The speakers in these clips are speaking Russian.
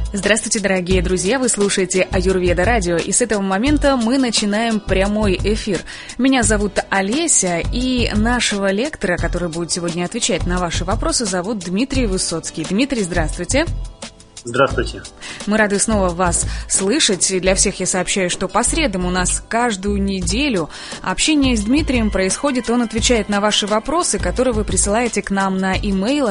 Здравствуйте, дорогие друзья! Вы слушаете Аюрведа радио, и с этого момента мы начинаем прямой эфир. Меня зовут Олеся, и нашего лектора, который будет сегодня отвечать на ваши вопросы, зовут Дмитрий Высоцкий. Дмитрий, здравствуйте! Здравствуйте. Мы рады снова вас слышать. Для всех я сообщаю, что по средам у нас каждую неделю общение с Дмитрием происходит. Он отвечает на ваши вопросы, которые вы присылаете к нам на e-mail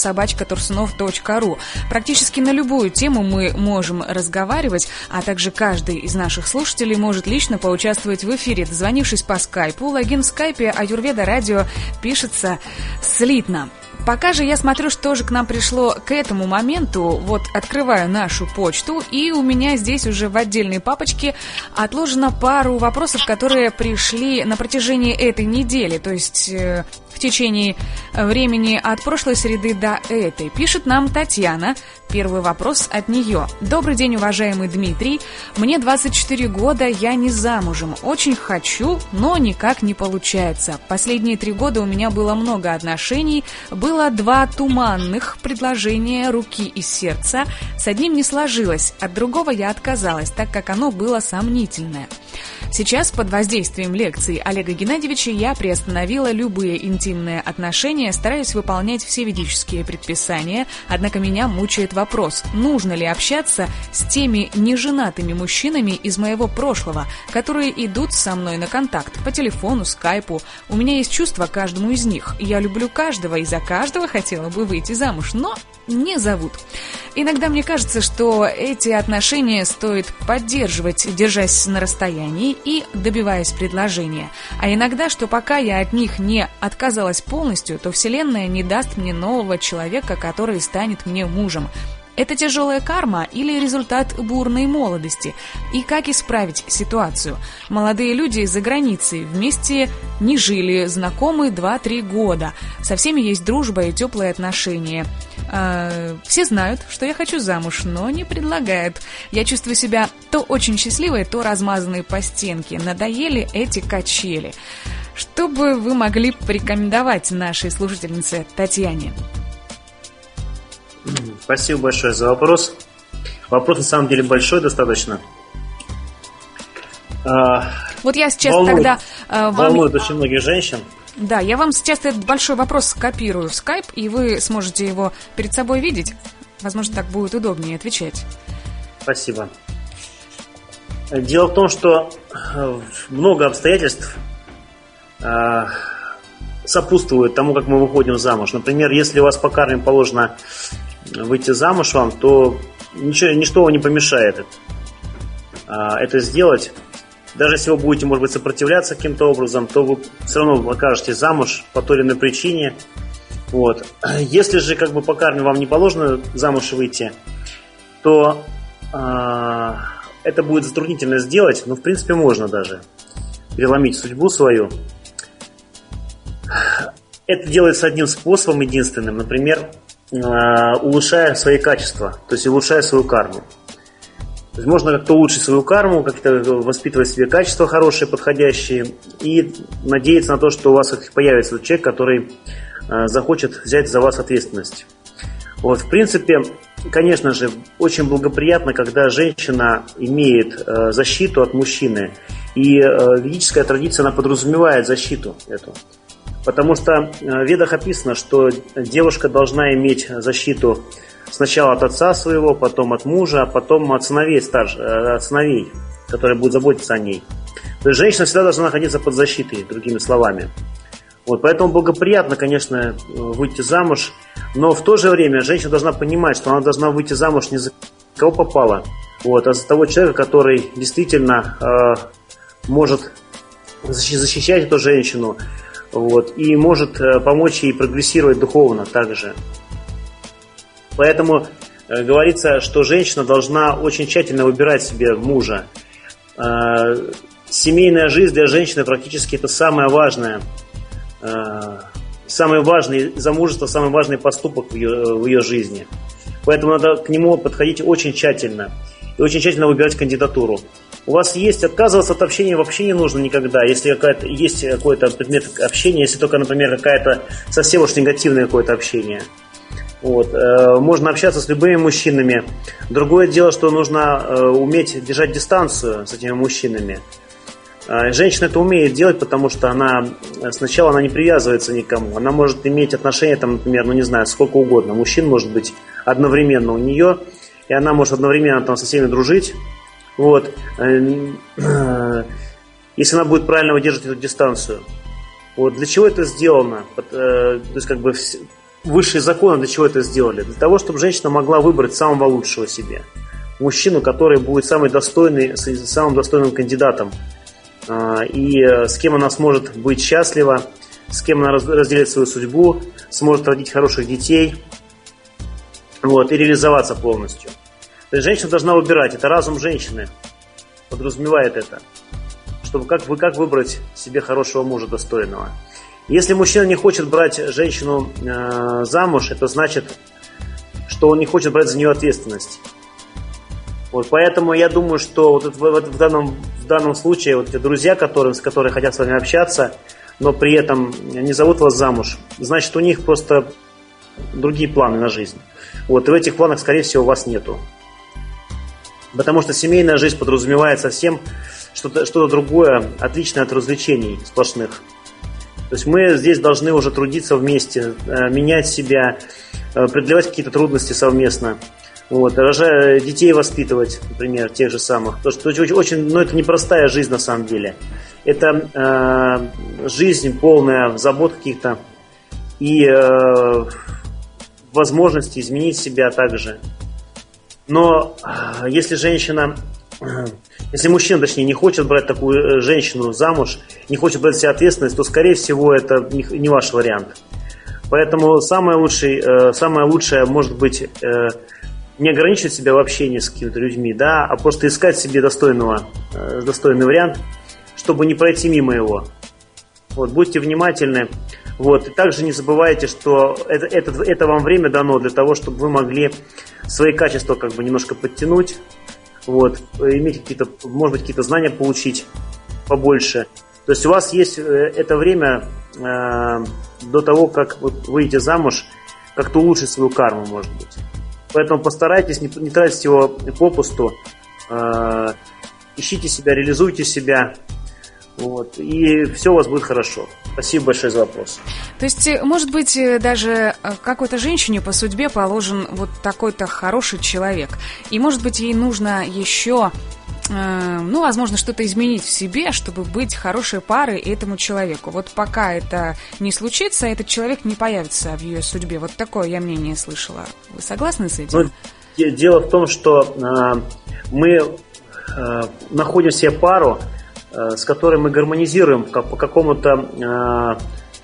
radio@tursunov.ru. Практически на любую тему мы можем разговаривать, а также каждый из наших слушателей может лично поучаствовать в эфире, дозвонившись по скайпу. Логин в скайпе Аюрведа радио пишется слитно. Пока же я смотрю, что же к нам пришло к этому моменту. Вот открываю нашу почту, и у меня здесь уже в отдельной папочке отложено пару вопросов, которые пришли на протяжении этой недели, то есть в течение времени от прошлой среды до этой. Пишет нам Татьяна. Первый вопрос от нее. Добрый день, уважаемый Дмитрий. Мне 24 года, я не замужем. Очень хочу, но никак не получается. Последние 3 года у меня было много отношений. Было 2 туманных предложения руки и сердца. С одним не сложилось, от другого я отказалась, так как оно было сомнительное. Сейчас под воздействием лекций Олега Геннадьевича я приостановила любые интимные отношения, стараюсь выполнять все ведические предписания, однако меня мучает вопрос, нужно ли общаться с теми неженатыми мужчинами из моего прошлого, которые идут со мной на контакт по телефону, скайпу. У меня есть чувства к каждому из них. Я люблю каждого и за каждого хотела бы выйти замуж, но не зовут. Иногда мне кажется, что эти отношения стоит поддерживать, держась на расстоянии и добиваясь предложения. А иногда, что пока я от них не отказалась полностью, то Вселенная не даст мне нового человека, который станет мне мужем. Это тяжелая карма или результат бурной молодости? И как исправить ситуацию? Молодые люди за границей вместе не жили, знакомы 2-3 года. Со всеми есть дружба и теплые отношения. Все знают, что я хочу замуж, но не предлагают. Я чувствую себя то очень счастливой, то размазанной по стенке. Надоели эти качели. Что бы вы могли порекомендовать нашей слушательнице Татьяне? Спасибо большое за вопрос. Вопрос на самом деле большой достаточно. Вот я сейчас тогда... Волнует очень многих женщин. Да, я вам сейчас этот большой вопрос скопирую в скайп, и вы сможете его перед собой видеть. Возможно, так будет удобнее отвечать. Спасибо. Дело в том, что много обстоятельств сопутствуют тому, как мы выходим замуж. Например, если у вас по карме положено выйти замуж вам, то ничто вам не помешает это сделать. Даже если вы будете, может быть, сопротивляться каким-то образом, то вы все равно окажетесь замуж по той или иной причине. Вот. Если же как бы по карме вам не положено замуж выйти, то это будет затруднительно сделать, но в принципе можно даже переломить судьбу свою. Это делается одним способом единственным, например, улучшая свои качества, то есть улучшая свою карму. То есть можно как-то улучшить свою карму, как-то воспитывать в себе качества хорошие, подходящие, и надеяться на то, что у вас появится человек, который захочет взять за вас ответственность. Вот, в принципе, конечно же, очень благоприятно, когда женщина имеет защиту от мужчины, и ведическая традиция, она подразумевает защиту эту. Потому что в ведах описано, что девушка должна иметь защиту сначала от отца своего, потом от мужа, а потом от сыновей, которые будут заботиться о ней. То есть женщина всегда должна находиться под защитой, другими словами. Вот, поэтому благоприятно, конечно, выйти замуж, но в то же время женщина должна понимать, что она должна выйти замуж не за кого попало, вот, а за того человека, который действительно может защищать эту женщину, вот, и может помочь ей прогрессировать духовно также. Поэтому говорится, что женщина должна очень тщательно выбирать себе мужа. Семейная жизнь для женщины практически это самое важное. Самый важный замужество, самый важный поступок в ее жизни. Поэтому надо к нему подходить очень тщательно. И очень тщательно выбирать кандидатуру. У вас есть, отказываться от общения вообще не нужно никогда. Если есть какой-то предмет общения, если только, например, какая-то совсем уж негативное какое-то общение. Вот. Можно общаться с любыми мужчинами. Другое дело, что нужно уметь держать дистанцию с этими мужчинами. Женщина это умеет делать, потому что сначала она не привязывается никому. Она может иметь отношения, там, например, не знаю, сколько угодно. Мужчин может быть одновременно у нее, и она может одновременно там со всеми дружить. Вот. Если она будет правильно выдерживать эту дистанцию. Вот. Для чего это сделано? То есть, высшие законы для чего это сделали? Для того, чтобы женщина могла выбрать самого лучшего себе. Мужчину, который будет самым достойным кандидатом. И с кем она сможет быть счастлива, с кем она разделит свою судьбу, сможет родить хороших детей, вот, и реализоваться полностью. То есть женщина должна выбирать. Это разум женщины подразумевает это. Чтобы как выбрать себе хорошего мужа достойного. Если мужчина не хочет брать женщину замуж, это значит, что он не хочет брать за нее ответственность. Вот, поэтому я думаю, что вот в данном случае вот, друзья, с которыми хотят с вами общаться, но при этом не зовут вас замуж, значит, у них просто другие планы на жизнь. Вот, и в этих планах, скорее всего, у вас нету. Потому что семейная жизнь подразумевает совсем что-то другое, отличное от развлечений сплошных. То есть мы здесь должны уже трудиться вместе, менять себя, преодолевать какие-то трудности совместно. Вот, детей воспитывать, например, тех же самых. Потому что это непростая жизнь на самом деле. Это жизнь полная забот каких-то и возможности изменить себя также. Но если мужчина, точнее, не хочет брать такую женщину замуж, не хочет брать себе ответственность, то, скорее всего, это не ваш вариант. Поэтому самое лучшее может быть не ограничивать себя в общении с какими-то людьми, да, а просто искать себе достойный вариант, чтобы не пройти мимо его. Вот, будьте внимательны. Вот, и также не забывайте, что это вам время дано для того, чтобы вы могли свои качества немножко подтянуть, вот, иметь может быть, какие-то знания получить побольше. То есть у вас есть это время до того, как выйдете замуж, как-то улучшить свою карму, может быть. Поэтому постарайтесь не тратить его попусту, ищите себя, реализуйте себя, вот, и все у вас будет хорошо. Спасибо большое за вопрос. То есть, может быть, даже какой-то женщине по судьбе положен вот такой-то хороший человек, и, может быть, ей нужно еще, возможно, что-то изменить в себе, чтобы быть хорошей парой этому человеку. Вот пока это не случится, этот человек не появится в ее судьбе. Вот такое я мнение слышала. Вы согласны с этим? Дело в том, что мы находим себе пару, с которой мы гармонизируем по какому-то,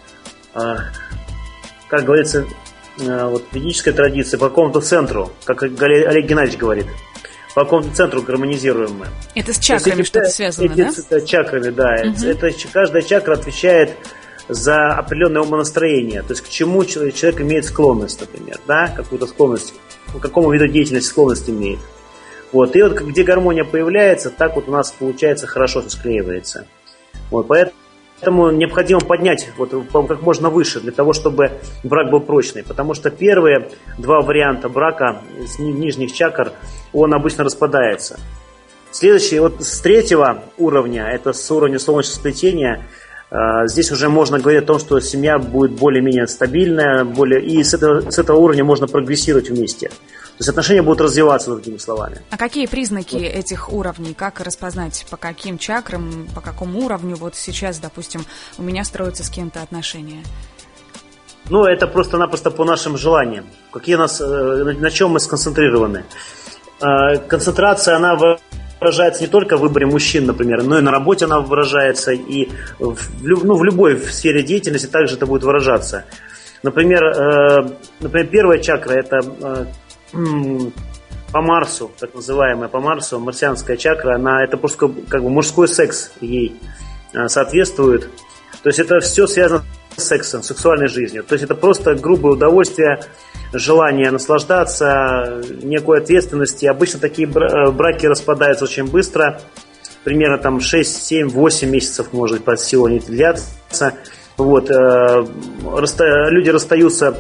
как говорится, в ведической традиции, по какому-то центру, как Олег Геннадьевич говорит. По какому-то центру гармонизируем мы. Это с чакрами что-то связано, да? С чакрами, да. Каждая чакра отвечает за определенное умонастроение. То есть к чему человек имеет склонность, например, да, какую-то склонность, к какому виду деятельности склонность имеет. Вот. И вот где гармония появляется, так вот у нас получается хорошо, все склеивается. Вот. Поэтому необходимо поднять как можно выше, для того, чтобы брак был прочный. Потому что первые два варианта брака с нижних чакр, он обычно распадается. Следующий, с третьего уровня, это с уровня солнечного сплетения, здесь уже можно говорить о том, что семья будет более-менее стабильная, и с этого уровня можно прогрессировать вместе. То есть отношения будут развиваться, другими словами. А какие признаки этих уровней? Как распознать, по каким чакрам, по какому уровню вот сейчас, допустим, у меня строятся с кем-то отношения? Это просто-напросто по нашим желаниям. На чем мы сконцентрированы. Концентрация, она выражается не только в выборе мужчин, например, но и на работе она выражается, и в любой сфере деятельности также это будет выражаться. Например, первая чакра – это по Марсу, так называемая по Марсу, марсианская чакра, это просто мужской секс ей соответствует. То есть это все связано с сексом, сексуальной жизнью. То есть это просто грубое удовольствие, желание наслаждаться, некой ответственности. Обычно такие браки распадаются очень быстро, примерно 6, 7, 8 месяцев, может быть, под силу они длятся. Вот. Люди расстаются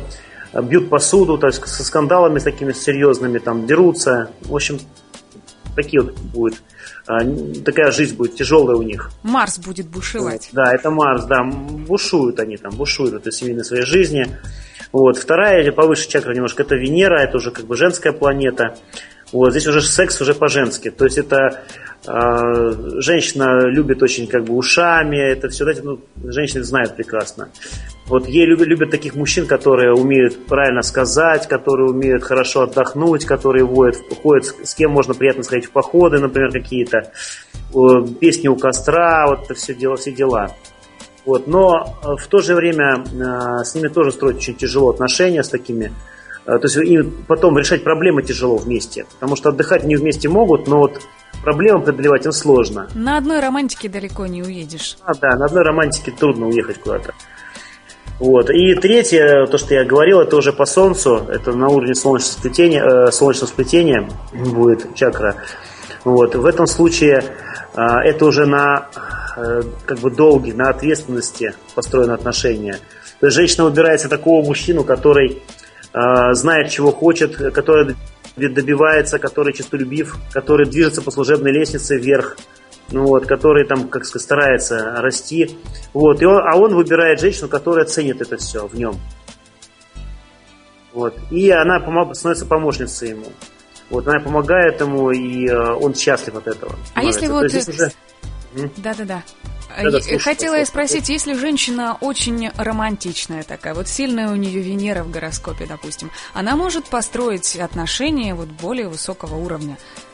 бьют посуду, то есть со скандалами такими серьезными, там дерутся. В общем, такие вот будет. Такая жизнь будет тяжелая у них. Марс будет бушевать. Да, это Марс, да. Бушуют они там, бушуют в этой семейной своей жизни. Вот. Вторая, или повыше чакра немножко, это Венера, это уже как бы женская планета. Вот. Здесь уже секс уже по-женски. То есть это женщина любит очень как бы ушами, это все, знаете, женщины знают прекрасно. Вот ей любят таких мужчин, которые умеют правильно сказать, которые умеют хорошо отдохнуть, которые ходят, с кем можно приятно сходить в походы, например, какие-то песни у костра, вот это все дела. Вот. Но в то же время с ними тоже строить очень тяжело отношения с такими. То есть им потом решать проблемы тяжело вместе, потому что отдыхать они вместе могут, но вот проблемы преодолевать им сложно. На одной романтике далеко не уедешь. Да, на одной романтике трудно уехать куда-то. Вот. И третье, то, что я говорил, это уже по Солнцу, это на уровне солнечного сплетения будет чакра. Вот. В этом случае это уже на как бы долги, на ответственности построены отношения. То есть женщина выбирается такого мужчину, который знает, чего хочет, который добивается, который честолюбив, который движется по служебной лестнице вверх, который там, как сказать, старается расти. Вот. А он выбирает женщину, которая ценит это все в нем. Вот. И она становится помощницей ему. Вот. Она помогает ему, и он счастлив от этого. А если вот... Да-да-да. Хотела я спросить, если женщина очень романтичная такая, вот сильная у нее Венера в гороскопе, допустим, она может построить отношения вот более высокого уровня?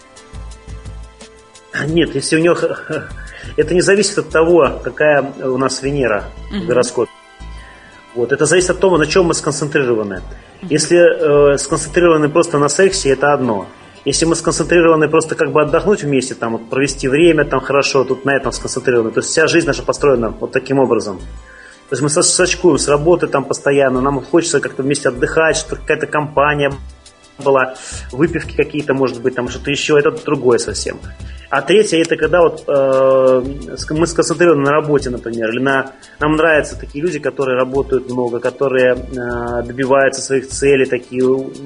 Нет, если у нее... Это не зависит от того, какая у нас Венера в гороскопе. Вот. Это зависит от того, на чем мы сконцентрированы. Если сконцентрированы просто на сексе, это одно. Если мы сконцентрированы просто как бы отдохнуть вместе, там, вот, провести время там хорошо, тут на этом сконцентрированы. То есть вся жизнь наша построена вот таким образом. То есть мы сочкуем с работы там постоянно, нам хочется как-то вместе отдыхать, что какая-то компания была, выпивки какие-то, может быть, там что-то еще, это другое совсем. А третье, это когда вот мы сконцентрированы на работе, например, или нам нравятся такие люди, которые работают много, которые добиваются своих целей, такие,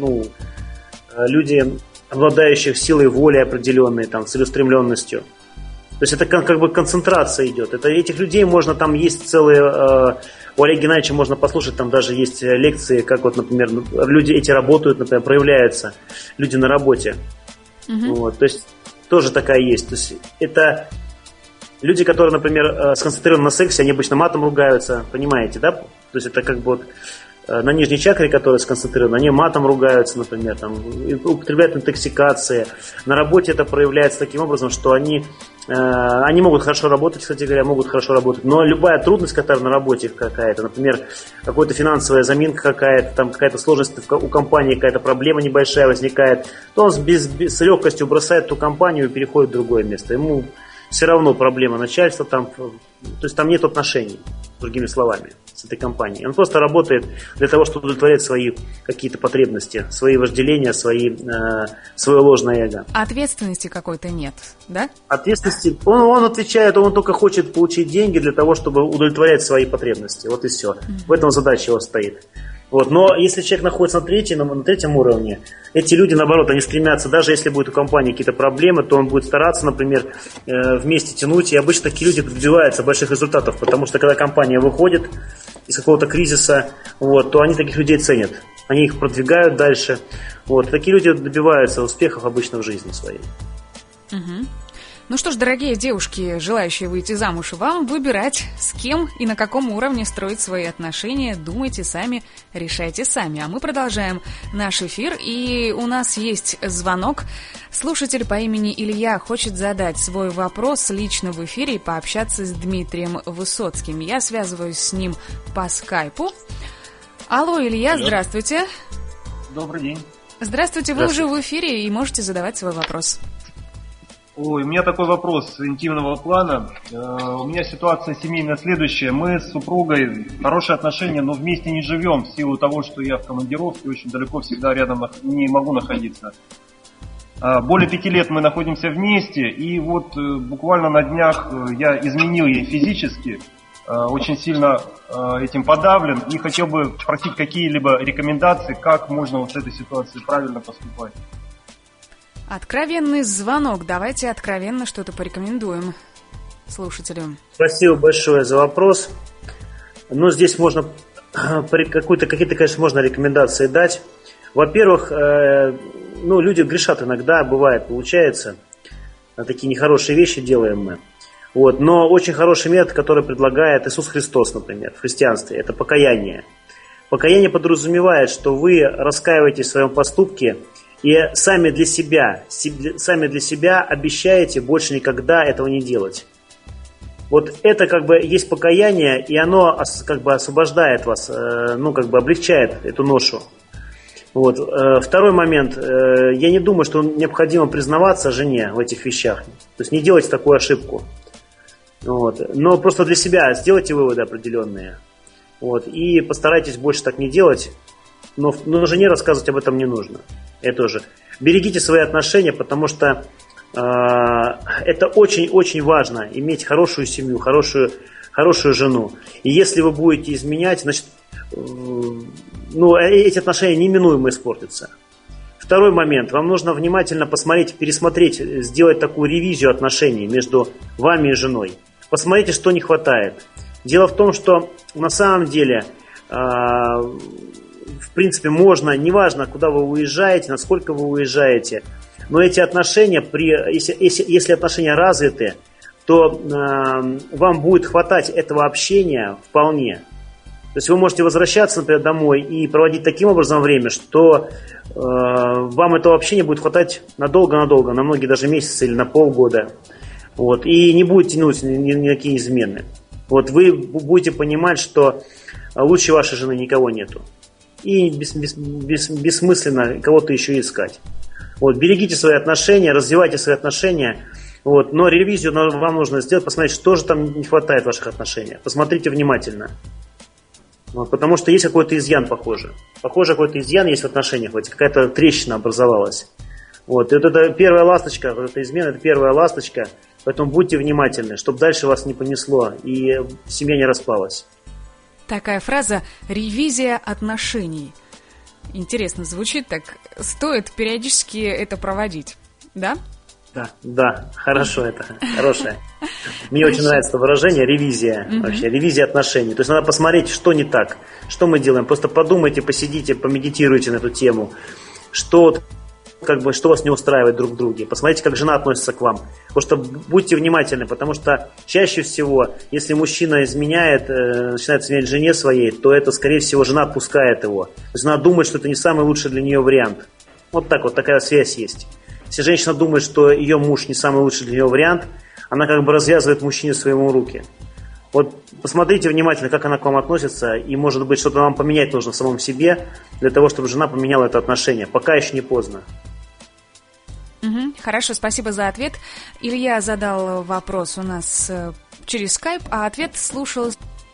люди, обладающих силой воли определенной, там, целеустремленностью. То есть это как бы концентрация идет. Этих людей можно, там есть целые... У Олега Геннадьевича можно послушать, там даже есть лекции, как вот, например, люди эти работают, например, проявляются, люди на работе. Вот, то есть тоже такая есть. То есть это люди, которые, например, сконцентрированы на сексе, они обычно матом ругаются, понимаете, да? То есть это как бы вот на нижней чакре, которые сконцентрированы, они матом ругаются, например, там, употребляют интоксикации. На работе это проявляется таким образом, что они могут хорошо работать, кстати говоря, но любая трудность, которая на работе какая-то, например, какая-то финансовая заминка какая-то, там какая-то сложность у компании, какая-то проблема небольшая возникает, то он с легкостью бросает ту компанию и переходит в другое место. Ему все равно проблема начальства, там, то есть там нет отношений, другими словами, с этой компанией. Он просто работает для того, чтобы удовлетворять свои какие-то потребности, свои вожделения, свое ложное эго. А ответственности какой-то нет, да? Ответственности, он отвечает, он только хочет получить деньги для того, чтобы удовлетворять свои потребности. Вот и все. В этом задача его стоит. Вот. Но если человек находится на третьем уровне, эти люди, наоборот, они стремятся, даже если будет у компании какие-то проблемы, то он будет стараться, например, вместе тянуть. И обычно такие люди добиваются больших результатов, потому что когда компания выходит из какого-то кризиса, вот, то они таких людей ценят. Они их продвигают дальше. Вот. И такие люди добиваются успехов обычно в жизни своей. Ну что ж, дорогие девушки, желающие выйти замуж, вам выбирать, с кем и на каком уровне строить свои отношения. Думайте сами, решайте сами. А мы продолжаем наш эфир, и у нас есть звонок. Слушатель по имени Илья хочет задать свой вопрос лично в эфире и пообщаться с Дмитрием Высоцким. Я связываюсь с ним по скайпу. Алло, Илья, здравствуйте. Добрый день. Здравствуйте, вы уже в эфире и можете задавать свой вопрос. Ой, у меня такой вопрос интимного плана. У меня ситуация семейная следующая. Мы с супругой хорошие отношения, но вместе не живем в силу того, что я в командировке, очень далеко всегда рядом не могу находиться. Более 5 лет мы находимся вместе, и вот буквально на днях я изменил ей физически. очень сильно этим подавлен и хотел бы спросить какие-либо рекомендации, как можно вот с этой ситуацией правильно поступать. Откровенный звонок. Давайте откровенно что-то порекомендуем слушателю. Спасибо большое за вопрос. Но здесь можно какие-то, конечно, можно рекомендации дать. Во-первых, люди грешат иногда, бывает, получается. Такие нехорошие вещи делаем мы. Вот. Но очень хороший метод, который предлагает Иисус Христос, например, в христианстве, это покаяние. Покаяние подразумевает, что вы раскаиваетесь в своем поступке и сами для себя обещаете больше никогда этого не делать. Вот это есть покаяние, и оно освобождает вас, облегчает эту ношу. Вот. Второй момент. Я не думаю, что необходимо признаваться жене в этих вещах. То есть не делайте такую ошибку. Вот. Но просто для себя сделайте выводы определенные. Вот. И постарайтесь больше так не делать. Но жене рассказывать об этом не нужно. Это тоже. Берегите свои отношения, потому что это очень-очень важно. Иметь хорошую семью, хорошую жену. И если вы будете изменять, значит, эти отношения неминуемо испортятся. Второй момент. Вам нужно внимательно пересмотреть, сделать такую ревизию отношений между вами и женой. Посмотрите, что не хватает. Дело в том, что на самом деле, в принципе, можно, неважно, куда вы уезжаете, насколько вы уезжаете, но эти отношения, если отношения развиты, то вам будет хватать этого общения вполне. То есть вы можете возвращаться, например, домой и проводить таким образом время, что вам этого общения будет хватать надолго-надолго, на многие даже месяцы или на полгода. Вот, и не будет тянуть никакие измены. Вот, вы будете понимать, что лучше вашей жены никого нету. И бессмысленно кого-то еще искать. Вот, берегите свои отношения, развивайте свои отношения. Вот, но ревизию вам нужно сделать, посмотреть, что же там не хватает в ваших отношениях. Посмотрите внимательно. Вот, потому что есть какой-то изъян, похоже. Похоже, какой-то изъян есть в отношениях. Вот, какая-то трещина образовалась. Вот, и вот это первая ласточка, вот эта измена, это первая ласточка. Поэтому будьте внимательны, чтобы дальше вас не понесло и семья не распалась. Такая фраза «ревизия отношений». Интересно звучит так. Стоит периодически это проводить, да? Да, хорошо это, хорошее. Мне очень нравится это выражение «ревизия». Вообще, ревизия отношений. То есть надо посмотреть, что не так, что мы делаем. Просто подумайте, посидите, помедитируйте на эту тему. Что вас не устраивает друг в друге. Посмотрите, как жена относится к вам. Потому что будьте внимательны, потому что чаще всего, если мужчина изменяет, начинает изменять жене своей, то это, скорее всего, жена отпускает его. То есть она думает, что это не самый лучший для нее вариант. Вот такая связь есть. Если женщина думает, что ее муж не самый лучший для нее вариант, она развязывает мужчине своему руки. Вот посмотрите внимательно, как она к вам относится, и, может быть, что-то вам поменять нужно в самом себе, для того, чтобы жена поменяла это отношение. Пока еще не поздно. Хорошо, спасибо за ответ. Илья задал вопрос у нас через скайп, а ответ слушал,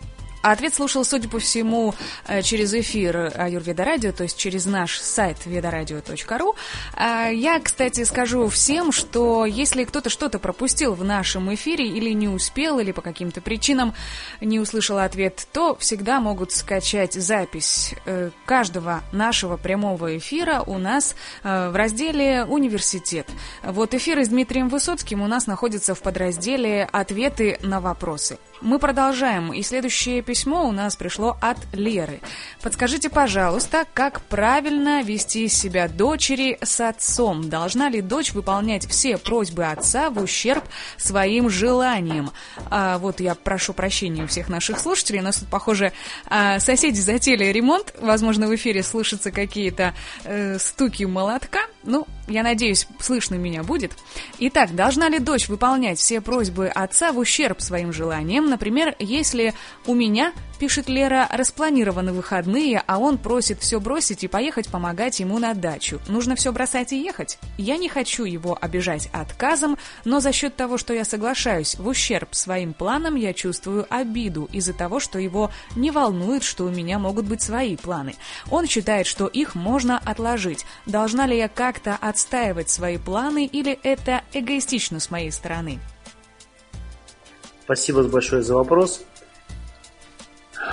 судя по всему, через эфир Аюрведа Радио, то есть через наш сайт vedaradio.ru. Я, кстати, скажу всем, что если кто-то что-то пропустил в нашем эфире или не успел, или по каким-то причинам не услышал ответ, то всегда могут скачать запись каждого нашего прямого эфира у нас в разделе «Университет». Вот эфиры с Дмитрием Высоцким у нас находятся в подразделе «Ответы на вопросы». Мы продолжаем, и следующее письмо у нас пришло от Леры. Подскажите, пожалуйста, как правильно вести себя дочери с отцом? Должна ли дочь выполнять все просьбы отца в ущерб своим желаниям? Вот я прошу прощения у всех наших слушателей, у нас тут, похоже, соседи затеяли ремонт, возможно, в эфире слышатся какие-то стуки молотка. Я надеюсь, слышно меня будет. Итак, должна ли дочь выполнять все просьбы отца в ущерб своим желаниям? Например, если у меня, пишет Лера, распланированы выходные, а он просит все бросить и поехать помогать ему на дачу. Нужно все бросать и ехать? Я не хочу его обижать отказом, но за счет того, что я соглашаюсь в ущерб своим планам, я чувствую обиду из-за того, что его не волнует, что у меня могут быть свои планы. Он считает, что их можно отложить. Должна ли я как-то отстаивать свои планы или это эгоистично с моей стороны? Спасибо большое за вопрос.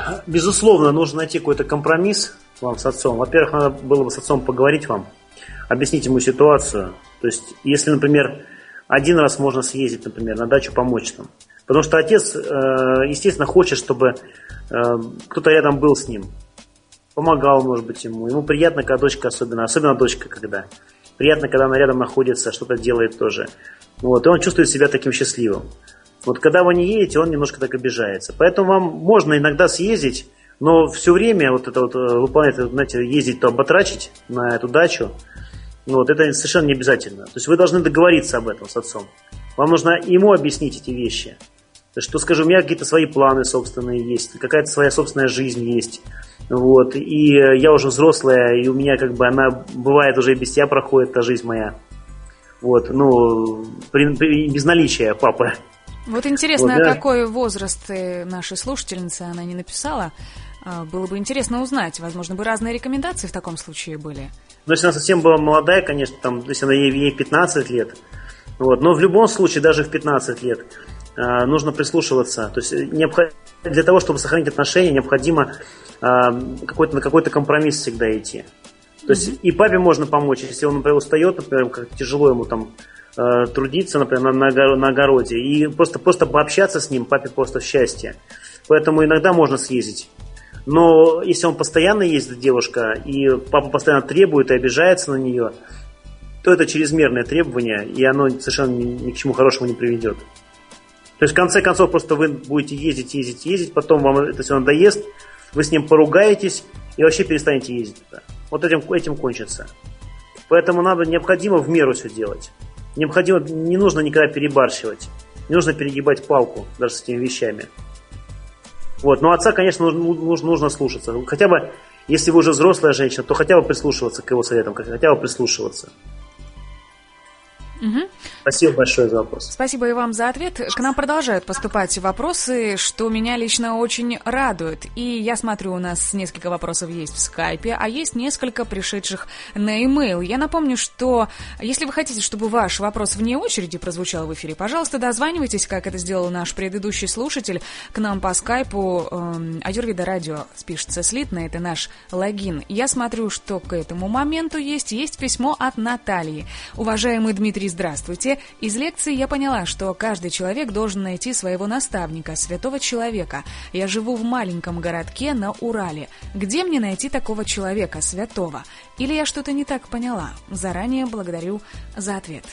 безусловно, нужно найти какой-то компромисс вам с отцом. Во-первых, надо было бы с отцом поговорить вам, объяснить ему ситуацию. То есть, если, например, один раз можно съездить, например, на дачу помочь там. Потому что отец, естественно, хочет, чтобы кто-то рядом был с ним. Помогал, может быть, ему. Ему приятно, когда дочка особенно дочка, когда. Приятно, когда она рядом находится, что-то делает тоже. Вот, и он чувствует себя таким счастливым. Вот когда вы не едете, он немножко так обижается. Поэтому вам можно иногда съездить, но все время вот это вот выполнять, знаете, ездить, то оботрачить на эту дачу, вот, это совершенно не обязательно. То есть вы должны договориться об этом с отцом. Вам нужно ему объяснить эти вещи. Что, скажем, у меня какие-то свои планы собственные есть, какая-то своя собственная жизнь есть. Вот, и я уже взрослая, и у меня как бы она бывает уже и без тебя проходит эта жизнь моя. Вот, ну, без наличия папы. Вот интересно, вот, да. Какой возраст нашей слушательницы она не написала? Было бы интересно узнать. Возможно, бы разные рекомендации в таком случае были. Ну, если она совсем была молодая, конечно, там, если она ей 15 лет. Вот, но в любом случае, даже в 15 лет нужно прислушиваться. То есть для того, чтобы сохранить отношения, необходимо на какой-то компромисс всегда идти. То есть и папе можно помочь, если он, например, устает, например, как тяжело ему там трудиться, например, на огороде, и просто пообщаться с ним, папе просто в счастье. Поэтому иногда можно съездить. Но если он постоянно ездит, девушка, и папа постоянно требует и обижается на нее, то это чрезмерное требование, и оно совершенно ни к чему хорошему не приведет. То есть в конце концов просто вы будете ездить, потом вам это все надоест, вы с ним поругаетесь и вообще перестанете ездить туда. Вот этим кончится. Поэтому необходимо в меру все делать. Не нужно никогда перебарщивать. Не нужно перегибать палку даже с этими вещами. Вот. Но отца, конечно, нужно слушаться. Хотя бы, если вы уже взрослая женщина, то хотя бы прислушиваться к его советам, хотя бы прислушиваться. Угу. Спасибо большое за вопрос. Спасибо и вам за ответ. К нам продолжают поступать вопросы, что меня лично очень радует. И я смотрю, у нас несколько вопросов есть в скайпе, а есть несколько пришедших на e-mail. Я напомню, что если вы хотите, чтобы ваш вопрос вне очереди прозвучал в эфире, пожалуйста, дозванивайтесь, как это сделал наш предыдущий слушатель, к нам по скайпу. Аюрведа радио пишется слитно, это наш логин. Я смотрю, что к этому моменту есть письмо от Натальи. Уважаемый Дмитрий, здравствуйте. Из лекции я поняла, что каждый человек должен найти своего наставника, святого человека. Я живу в маленьком городке на Урале. Где мне найти такого человека, святого? Или я что-то не так поняла? Заранее благодарю за ответ.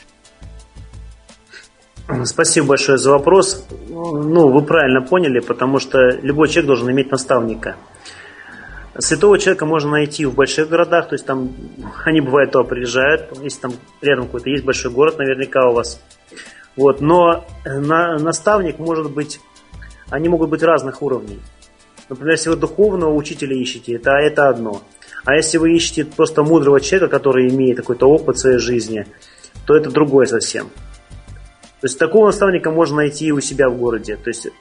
Спасибо большое за вопрос. Ну, вы правильно поняли, потому что любой человек должен иметь наставника. Святого человека можно найти в больших городах, то есть там они бывают туда приезжают, если там рядом какой-то есть большой город, наверняка у вас. Вот, но наставник может быть, они могут быть разных уровней. Например, если вы духовного учителя ищете, это одно. А если вы ищете просто мудрого человека, который имеет какой-то опыт в своей жизни, то это другое совсем. То есть такого наставника можно найти и у себя в городе. То есть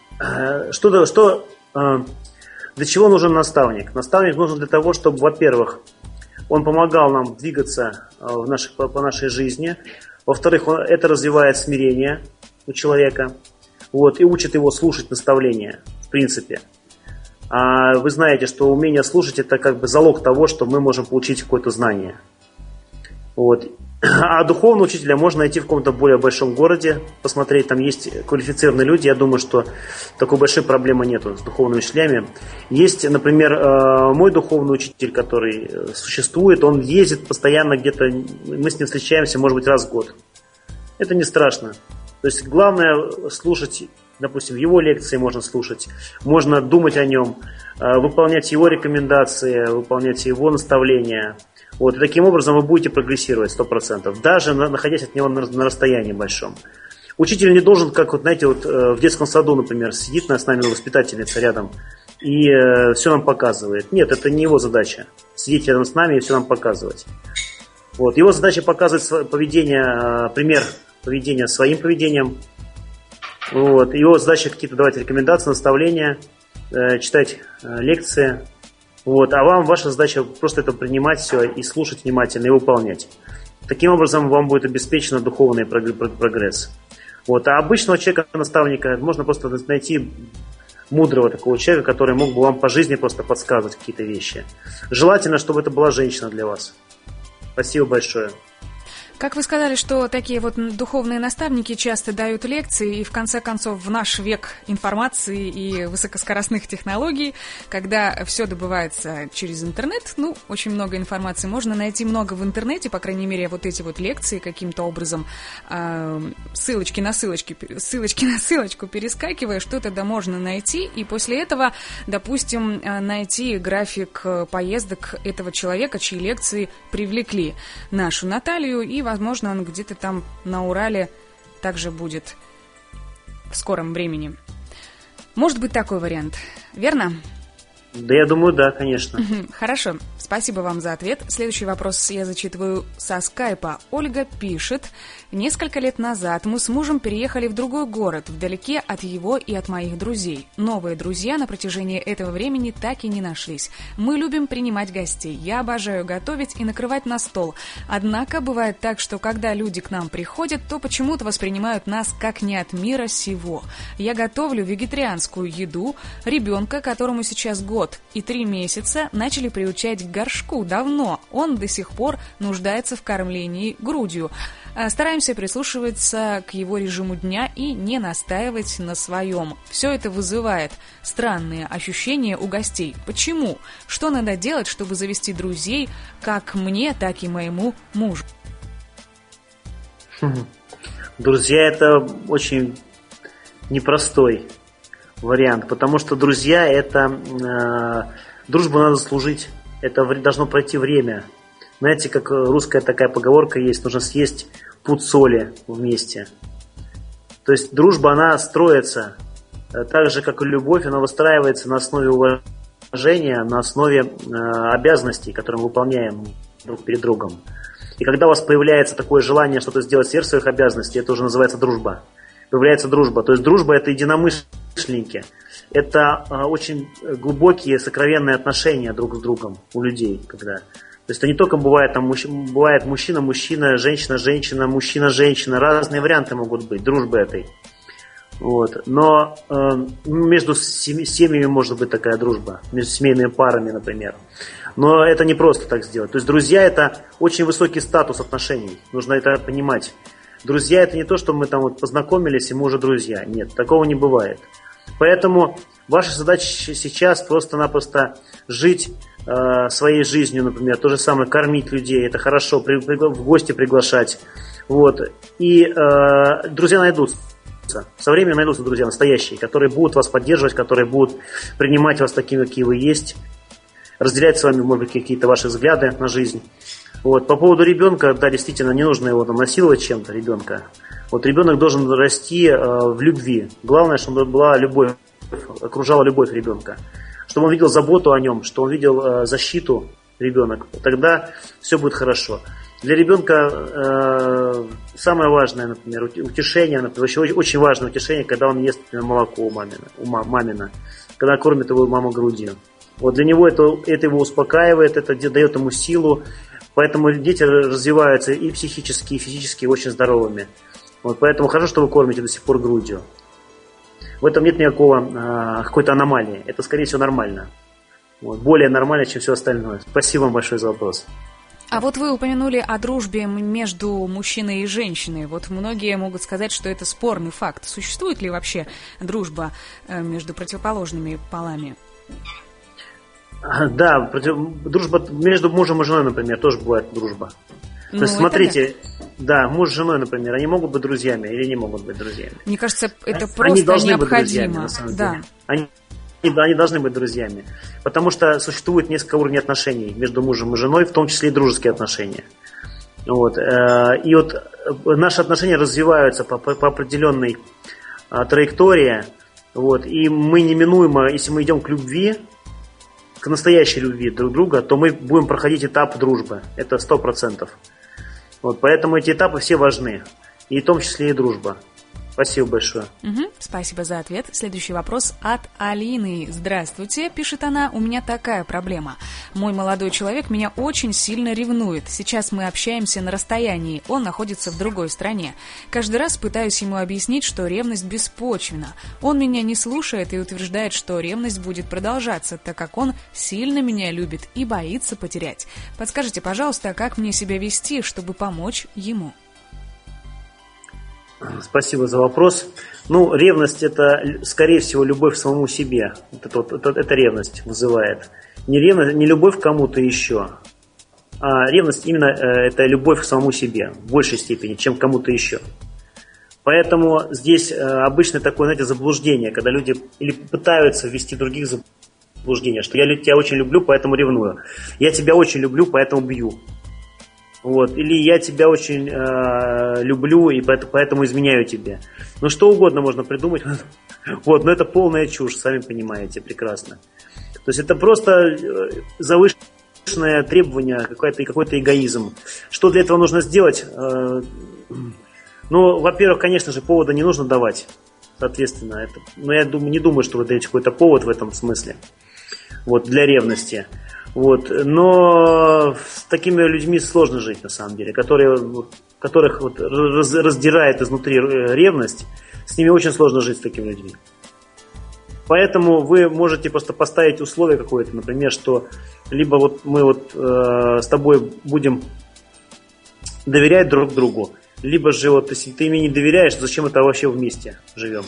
для чего нужен наставник? Наставник нужен для того, чтобы, во-первых, он помогал нам двигаться по нашей жизни. Во-вторых, это развивает смирение у человека. Вот, и учит его слушать наставления, в принципе. А вы знаете, что умение слушать – это как бы залог того, что мы можем получить какое-то знание. Вот. А духовного учителя можно найти в каком-то более большом городе, посмотреть, там есть квалифицированные люди. Я думаю, что такой большой проблемы нету с духовными учителями. Есть, например, мой духовный учитель, который существует, он ездит постоянно где-то, мы с ним встречаемся, может быть, раз в год. Это не страшно. То есть главное слушать, допустим, его лекции можно слушать, можно думать о нем, выполнять его рекомендации, выполнять его наставления. Вот, и таким образом вы будете прогрессировать 100%, даже находясь от него на расстоянии большом. Учитель не должен, как вот, знаете, вот в детском саду, например, сидит с нами воспитательница рядом и все нам показывает. Нет, это не его задача. Сидеть рядом с нами и все нам показывать. Вот, его задача показывать поведение, пример поведения своим поведением. Вот, его задача какие-то давать рекомендации, наставления, читать лекции. Вот, а вам ваша задача просто это принимать все и слушать внимательно и выполнять. Таким образом вам будет обеспечен духовный прогресс. Вот, а обычного человека, наставника, можно просто найти мудрого такого человека, который мог бы вам по жизни просто подсказывать какие-то вещи. Желательно, чтобы это была женщина для вас. Спасибо большое. Как вы сказали, что такие вот духовные наставники часто дают лекции, и в конце концов в наш век информации и высокоскоростных технологий, когда все добывается через интернет, очень много информации, можно найти много в интернете, по крайней мере, вот эти вот лекции каким-то образом, ссылочки на ссылочку перескакивая, что тогда можно найти, и после этого, допустим, найти график поездок этого человека, чьи лекции привлекли нашу Наталью, и возможно, он где-то там на Урале также будет в скором времени. Может быть такой вариант, верно? Да, я думаю, да, конечно. Хорошо, спасибо вам за ответ. Следующий вопрос я зачитываю со скайпа. Ольга пишет: несколько лет назад мы с мужем переехали в другой город, вдалеке от его и от моих друзей. Новые друзья на протяжении этого времени так и не нашлись. Мы любим принимать гостей. Я обожаю готовить и накрывать на стол. Однако бывает так, что когда люди к нам приходят, то почему-то воспринимают нас как не от мира сего. Я готовлю вегетарианскую еду. Ребенка, которому сейчас год и 3 месяца, начали приучать к горшку давно. Он до сих пор нуждается в кормлении грудью. Стараемся прислушиваться к его режиму дня и не настаивать на своем. Все это вызывает странные ощущения у гостей. Почему? Что надо делать, чтобы завести друзей как мне, так и моему мужу? Друзья — это очень непростой вариант, потому что друзья — это дружбу надо служить, это должно пройти время. Знаете, как русская такая поговорка есть: нужно съесть пуд соли вместе. То есть дружба, она строится так же, как и любовь, она выстраивается на основе уважения, на основе обязанностей, которые мы выполняем друг перед другом. И когда у вас появляется такое желание что-то сделать сверх своих обязанностей, это уже называется дружба. Появляется дружба. То есть дружба — это единомышленники. Это очень глубокие, сокровенные отношения друг с другом у людей. То есть это не только бывает мужчина, женщина, мужчина. Разные варианты могут быть дружбы этой. Вот. Но между семьями может быть такая дружба. Между семейными парами, например. Но это не просто так сделать. То есть друзья — это очень высокий статус отношений. Нужно это понимать. Друзья — это не то, что мы там вот познакомились, и мы уже друзья. Нет, такого не бывает. Поэтому ваша задача сейчас просто-напросто жить своей жизнью, например. То же самое, кормить людей. Это хорошо, в гости приглашать. Вот. И друзья найдутся. Со временем найдутся друзья настоящие, которые будут вас поддерживать, которые будут принимать вас такими, какие вы есть, разделять с вами, может быть, какие-то ваши взгляды на жизнь. Вот. По поводу ребенка, да, действительно, не нужно его там насиловать чем-то, ребенка. Вот ребенок должен расти в любви. Главное, чтобы была любовь, окружала любовь ребенка. Чтобы он видел заботу о нем, что он видел защиту ребенок. Тогда все будет хорошо. Для ребенка самое важное, например, утешение, например, очень важное утешение, когда он ест, например, молоко у мамина, когда кормит его мама грудью. Вот для него это его успокаивает, это дает ему силу. Поэтому дети развиваются и психически, и физически очень здоровыми. Вот, поэтому хорошо, что вы кормите до сих пор грудью. В этом нет никакого какой-то аномалии. Это, скорее всего, нормально. Вот, более нормально, чем все остальное. Спасибо вам большое за вопрос. А вот вы упомянули о дружбе между мужчиной и женщиной. Вот многие могут сказать, что это спорный факт. Существует ли вообще дружба между противоположными полами? Да, дружба между мужем и женой, например, тоже бывает дружба. То есть, смотрите, да, муж с женой, например, они могут быть друзьями или не могут быть друзьями? Мне кажется, это просто необходимо. Быть друзьями, на самом деле. Они должны быть друзьями. Потому что существует несколько уровней отношений между мужем и женой, в том числе и дружеские отношения. Вот. И вот наши отношения развиваются по определенной траектории. Вот. И мы неминуемо, если мы идем к любви, к настоящей любви друг друга, то мы будем проходить этап дружбы. Это 100%. Вот. Поэтому эти этапы все важны. И в том числе и дружба. Спасибо большое. Спасибо за ответ. Следующий вопрос от Алины. Здравствуйте, пишет она, у меня такая проблема. Мой молодой человек меня очень сильно ревнует. Сейчас мы общаемся на расстоянии, он находится в другой стране. Каждый раз пытаюсь ему объяснить, что ревность беспочвенна. Он меня не слушает и утверждает, что ревность будет продолжаться, так как он сильно меня любит и боится потерять. Подскажите, пожалуйста, как мне себя вести, чтобы помочь ему? Спасибо за вопрос. Ревность – это, скорее всего, любовь к самому себе. Это ревность вызывает. Не любовь к кому-то еще, а ревность именно это любовь к самому себе в большей степени, чем к кому-то еще. Поэтому здесь обычно такое, знаете, заблуждение, когда люди или пытаются ввести других в заблуждение, что я тебя очень люблю, поэтому ревную. Я тебя очень люблю, поэтому бью. Или я тебя очень люблю и поэтому изменяю тебе. Что угодно можно придумать. Но это полная чушь, сами понимаете прекрасно. То есть это просто завышенное требование, какой-то эгоизм. Что для этого нужно сделать? Во-первых, конечно же, повода не нужно давать. Соответственно, я не думаю, что вы даете какой-то повод в этом смысле. Для ревности. Но с такими людьми сложно жить, на самом деле, которых раздирает изнутри ревность, с ними очень сложно жить с такими людьми. Поэтому вы можете просто поставить условие какое-то, например, что либо мы с тобой будем доверять друг другу, либо же если ты мне не доверяешь, зачем это вообще вместе живем?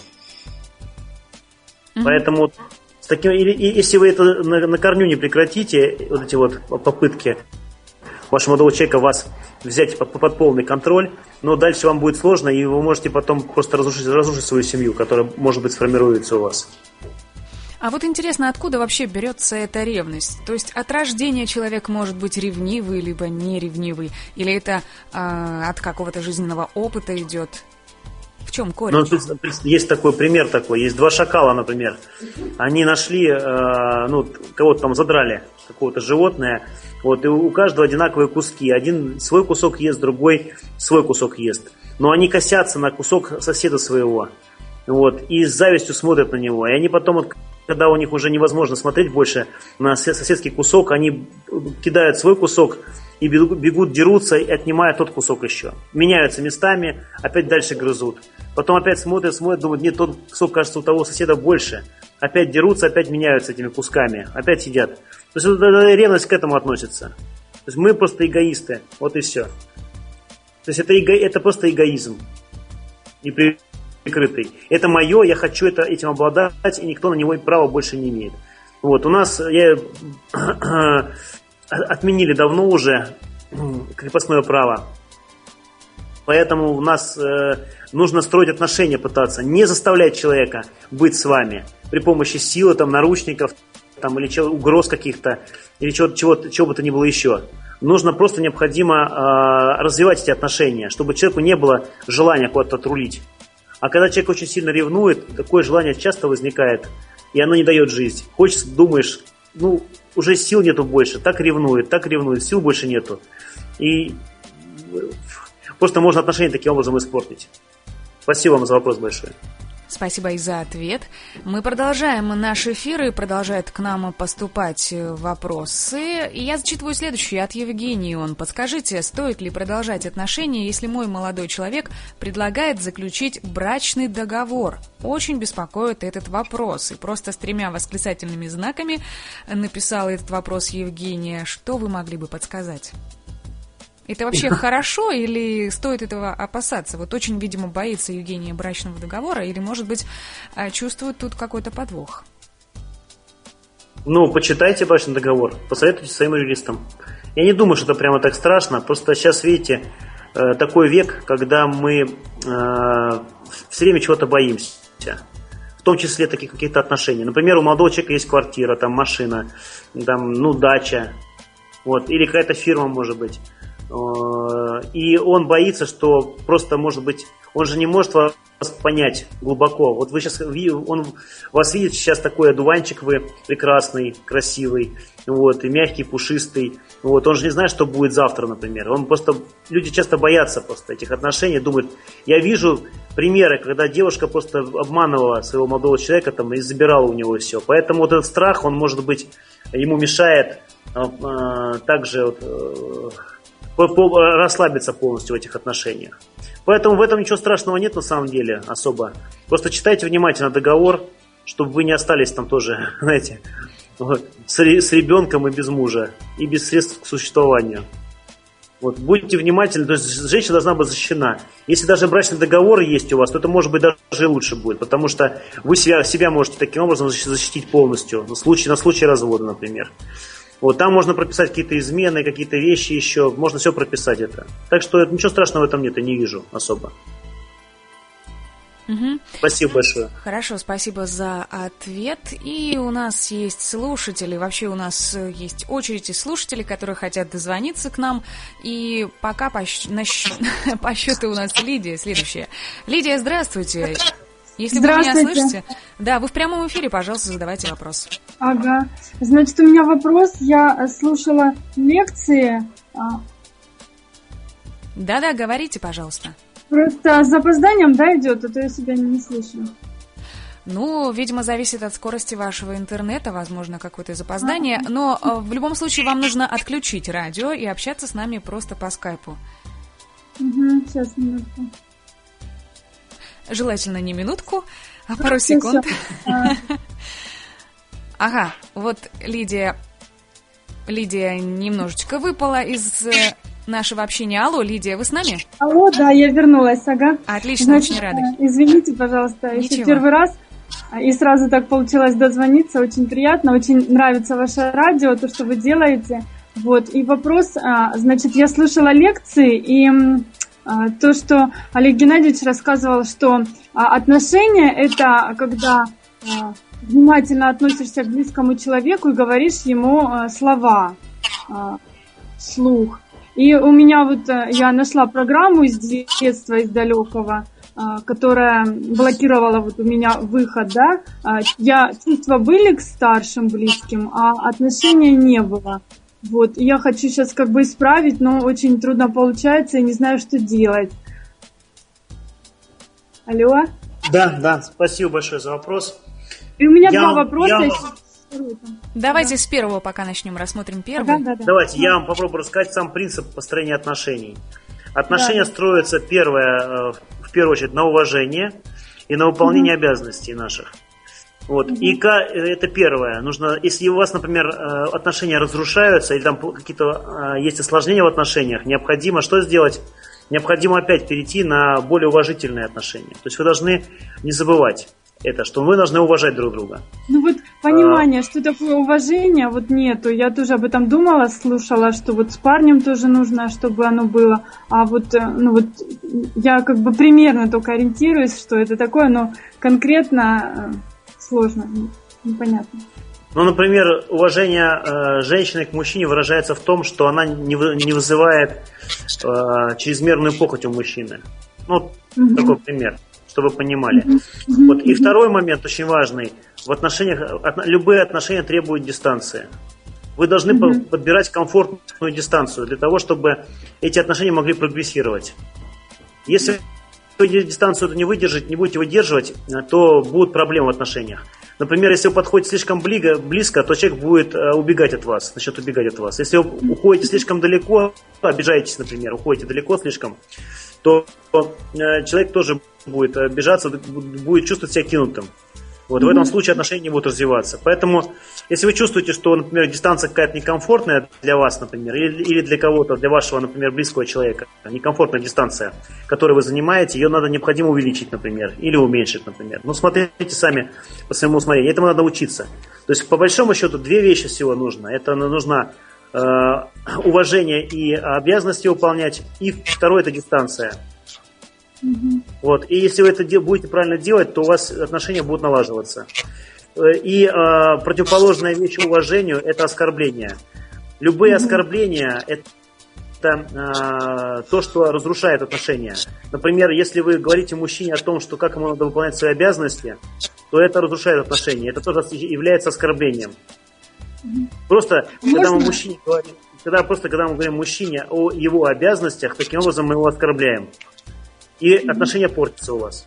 Поэтому если вы это на корню не прекратите, эти попытки вашего молодого человека вас взять под полный контроль, но дальше вам будет сложно, и вы можете потом просто разрушить свою семью, которая, может быть, сформируется у вас. А интересно, откуда вообще берется эта ревность? То есть от рождения человек может быть ревнивый, либо не-ревнивый? Или это от какого-то жизненного опыта идет? В чем корень? Есть такой пример есть два шакала, например. Они нашли, кого-то там задрали, какого-то животное, и у каждого одинаковые куски. Один свой кусок ест, другой свой кусок ест. Но они косятся на кусок соседа своего, и с завистью смотрят на него. И они потом, когда у них уже невозможно смотреть больше на соседский кусок, они кидают свой кусок и бегут, дерутся и отнимают тот кусок еще. Меняются местами, опять дальше грызут. Потом опять смотрят, думают, нет, тот кусок, кажется, у того соседа больше. Опять дерутся, опять меняются этими кусками, опять сидят. То есть ревность к этому относится. То есть мы просто эгоисты, и все. То есть это просто эгоизм. Неприкрытый. Это мое, я хочу этим обладать, и никто на него права больше не имеет. У нас отменили давно уже крепостное право. Поэтому у нас нужно строить отношения, пытаться не заставлять человека быть с вами при помощи силы, наручников, или угроз каких-то, или чего бы то ни было еще. Необходимо развивать эти отношения, чтобы человеку не было желания куда-то отрулить. А когда человек очень сильно ревнует, такое желание часто возникает, и оно не дает жизнь. Хочется, думаешь, уже сил нету больше, так ревнует, сил больше нету. И просто можно отношения таким образом испортить. Спасибо вам за вопрос большое. Спасибо и за ответ. Мы продолжаем наш эфир, и продолжают к нам поступать вопросы. И я зачитываю следующий от Евгении. Подскажите, стоит ли продолжать отношения, если мой молодой человек предлагает заключить брачный договор? Очень беспокоит этот вопрос. И просто с 3 восклицательными знаками написала этот вопрос Евгения. Что вы могли бы подсказать? Это вообще хорошо или стоит этого опасаться? Очень, видимо, боится Евгения брачного договора или, может быть, чувствует тут какой-то подвох? Почитайте брачный договор, посоветуйте своим юристам. Я не думаю, что это прямо так страшно, просто сейчас, видите, такой век, когда мы все время чего-то боимся, в том числе таких каких-то отношений. Например, у молодого человека есть квартира, машина, дача, или какая-то фирма, может быть. и он боится, что просто, может быть, он же не может вас понять глубоко. Вот вы сейчас, он вас видит сейчас такой одуванчик, вы прекрасный, красивый, вот, и мягкий, пушистый. Вот, он же не знает, что будет завтра, например. Он просто, люди часто боятся просто этих отношений, думают, я вижу примеры, когда девушка просто обманывала своего молодого человека там, и забирала у него все. Поэтому вот этот страх, он, может быть, ему мешает также расслабиться полностью в этих отношениях. Поэтому в этом ничего страшного нет на самом деле особо. Просто читайте внимательно договор, чтобы вы не остались там тоже, знаете, вот, с ребенком и без мужа, и без средств к существованию. Вот, будьте внимательны, то есть женщина должна быть защищена. Если даже брачный договор есть у вас, то это может быть даже и лучше будет, потому что вы себя можете таким образом защитить полностью, на случай развода, например. Вот, там можно прописать какие-то измены, какие-то вещи еще, можно все прописать это. Так что ничего страшного в этом нет, я не вижу особо. Угу. Спасибо большое. Хорошо, спасибо за ответ. И у нас есть слушатели, вообще у нас есть очередь из слушателей, которые хотят дозвониться к нам. И пока по счету у нас Лидия следующая. Лидия, здравствуйте. Если вы меня слышите, да, вы в прямом эфире, пожалуйста, задавайте вопрос. Ага. Значит, у меня вопрос. Я слушала лекции. Да-да, говорите, пожалуйста. Просто с запозданием, да, идет, а то я себя не слышу. Ну, видимо, зависит от скорости вашего интернета, возможно, какое-то запоздание. Но в любом случае вам нужно отключить радио и общаться с нами просто по скайпу. Угу, сейчас, минутку. Желательно не минутку, а пару секунд. Ага, вот Лидия немножечко выпала из нашего общения. Алло, Лидия, вы с нами? Алло, да, я вернулась, ага. Отлично, значит, очень рада. Извините, пожалуйста, еще первый раз. И сразу так получилось дозвониться, очень приятно, очень нравится ваше радио, то, что вы делаете. Вот, и вопрос, значит, я слушала лекции, и то, что Олег Геннадьевич рассказывал, что отношения – это когда внимательно относишься к близкому человеку и говоришь ему слова вслух. И у меня вот, я нашла программу из детства, из далекого, которая блокировала вот у меня выход, да. Чувства были к старшим близким, а отношения не было. Вот, и я хочу сейчас как бы исправить, но очень трудно получается, и не знаю, что делать. Алло? Да, спасибо большое за вопрос. И у меня два вопроса. Давайте с первого пока начнем, рассмотрим первый. Да. Давайте, я вам попробую рассказать сам принцип построения отношений. Отношения строятся, в первую очередь, на уважение и на выполнение обязанностей наших. Вот. И это первое. Нужно, если у вас, например, отношения разрушаются, или там какие-то есть осложнения в отношениях, необходимо что сделать? Необходимо опять перейти на более уважительные отношения. То есть вы должны не забывать это, что вы должны уважать друг друга. Ну вот понимание, что такое уважение, вот нету. Я тоже об этом думала, слушала, что вот с парнем тоже нужно, чтобы оно было. А вот, я как бы примерно только ориентируюсь, что это такое, но конкретно сложно, непонятно. Ну, например, уважение женщины к мужчине выражается в том, что она не вызывает чрезмерную похоть у мужчины. Ну, такой пример, чтобы вы понимали. Вот. И второй момент очень важный. В отношениях, любые отношения требуют дистанции. Вы должны подбирать комфортную дистанцию для того, чтобы эти отношения могли прогрессировать. Если вы дистанцию эту не будете выдерживать, то будут проблемы в отношениях. Например, если вы подходите слишком близко, то человек будет убегать от вас, начнет убегать от вас. Если вы уходите слишком далеко, обижаетесь, например, уходите далеко слишком, то человек тоже будет обижаться, будет чувствовать себя кинутым. Вот в этом случае отношения не будут развиваться. Поэтому, если вы чувствуете, что, например, дистанция какая-то некомфортная для вас, например, или для кого-то, для вашего, например, близкого человека, некомфортная дистанция, которую вы занимаете, ее необходимо увеличить, например, или уменьшить, например. Ну, смотрите сами по своему усмотрению. Этому надо учиться. То есть, по большому счету, две вещи всего нужно. Это нужно уважение и обязанности выполнять, и второе – это дистанция. Вот. И если вы это будете правильно делать, то у вас отношения будут налаживаться. И противоположная вещь уважению – это оскорбление. Любые оскорбления то, что разрушает отношения. Например, если вы говорите мужчине о том, что как ему надо выполнять свои обязанности, то это разрушает отношения. Это тоже является оскорблением. Просто, когда мы мужчине говорим, когда мы говорим мужчине о его обязанностях, таким образом мы его оскорбляем. И отношения портятся у вас.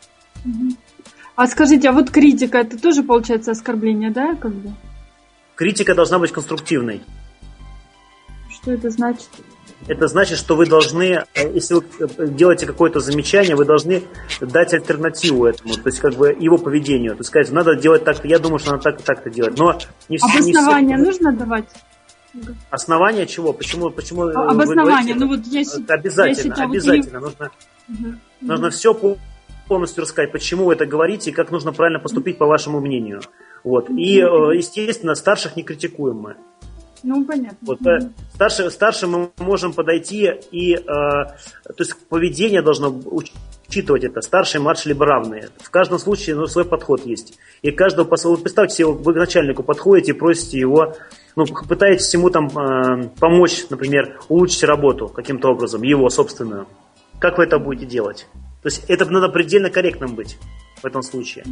А скажите, а вот критика, это тоже получается оскорбление, да? Как бы? Критика должна быть конструктивной. Что это значит? Это значит, что вы должны, если вы делаете какое-то замечание, вы должны дать альтернативу этому, то есть как бы его поведению. То есть сказать, надо делать так-то, я думаю, что надо так-то, так-то делать. Но не все. Обоснование нужно давать? Основание чего? Почему обоснование, ну вот я обязательно. Нужно все полностью рассказать, почему вы это говорите и как нужно правильно поступить по вашему мнению. Вот. И, естественно, старших не критикуем мы. Ну, понятно. Вот, старше мы можем подойти и, то есть поведение должно учитывать это, старшие, младшие, либо равные. В каждом случае свой подход есть. И каждого, вы представьте себе, вы к начальнику подходите и просите его, пытаетесь ему там помочь, например, улучшить работу каким-то образом, его собственную. Как вы это будете делать? То есть это надо предельно корректным быть в этом случае.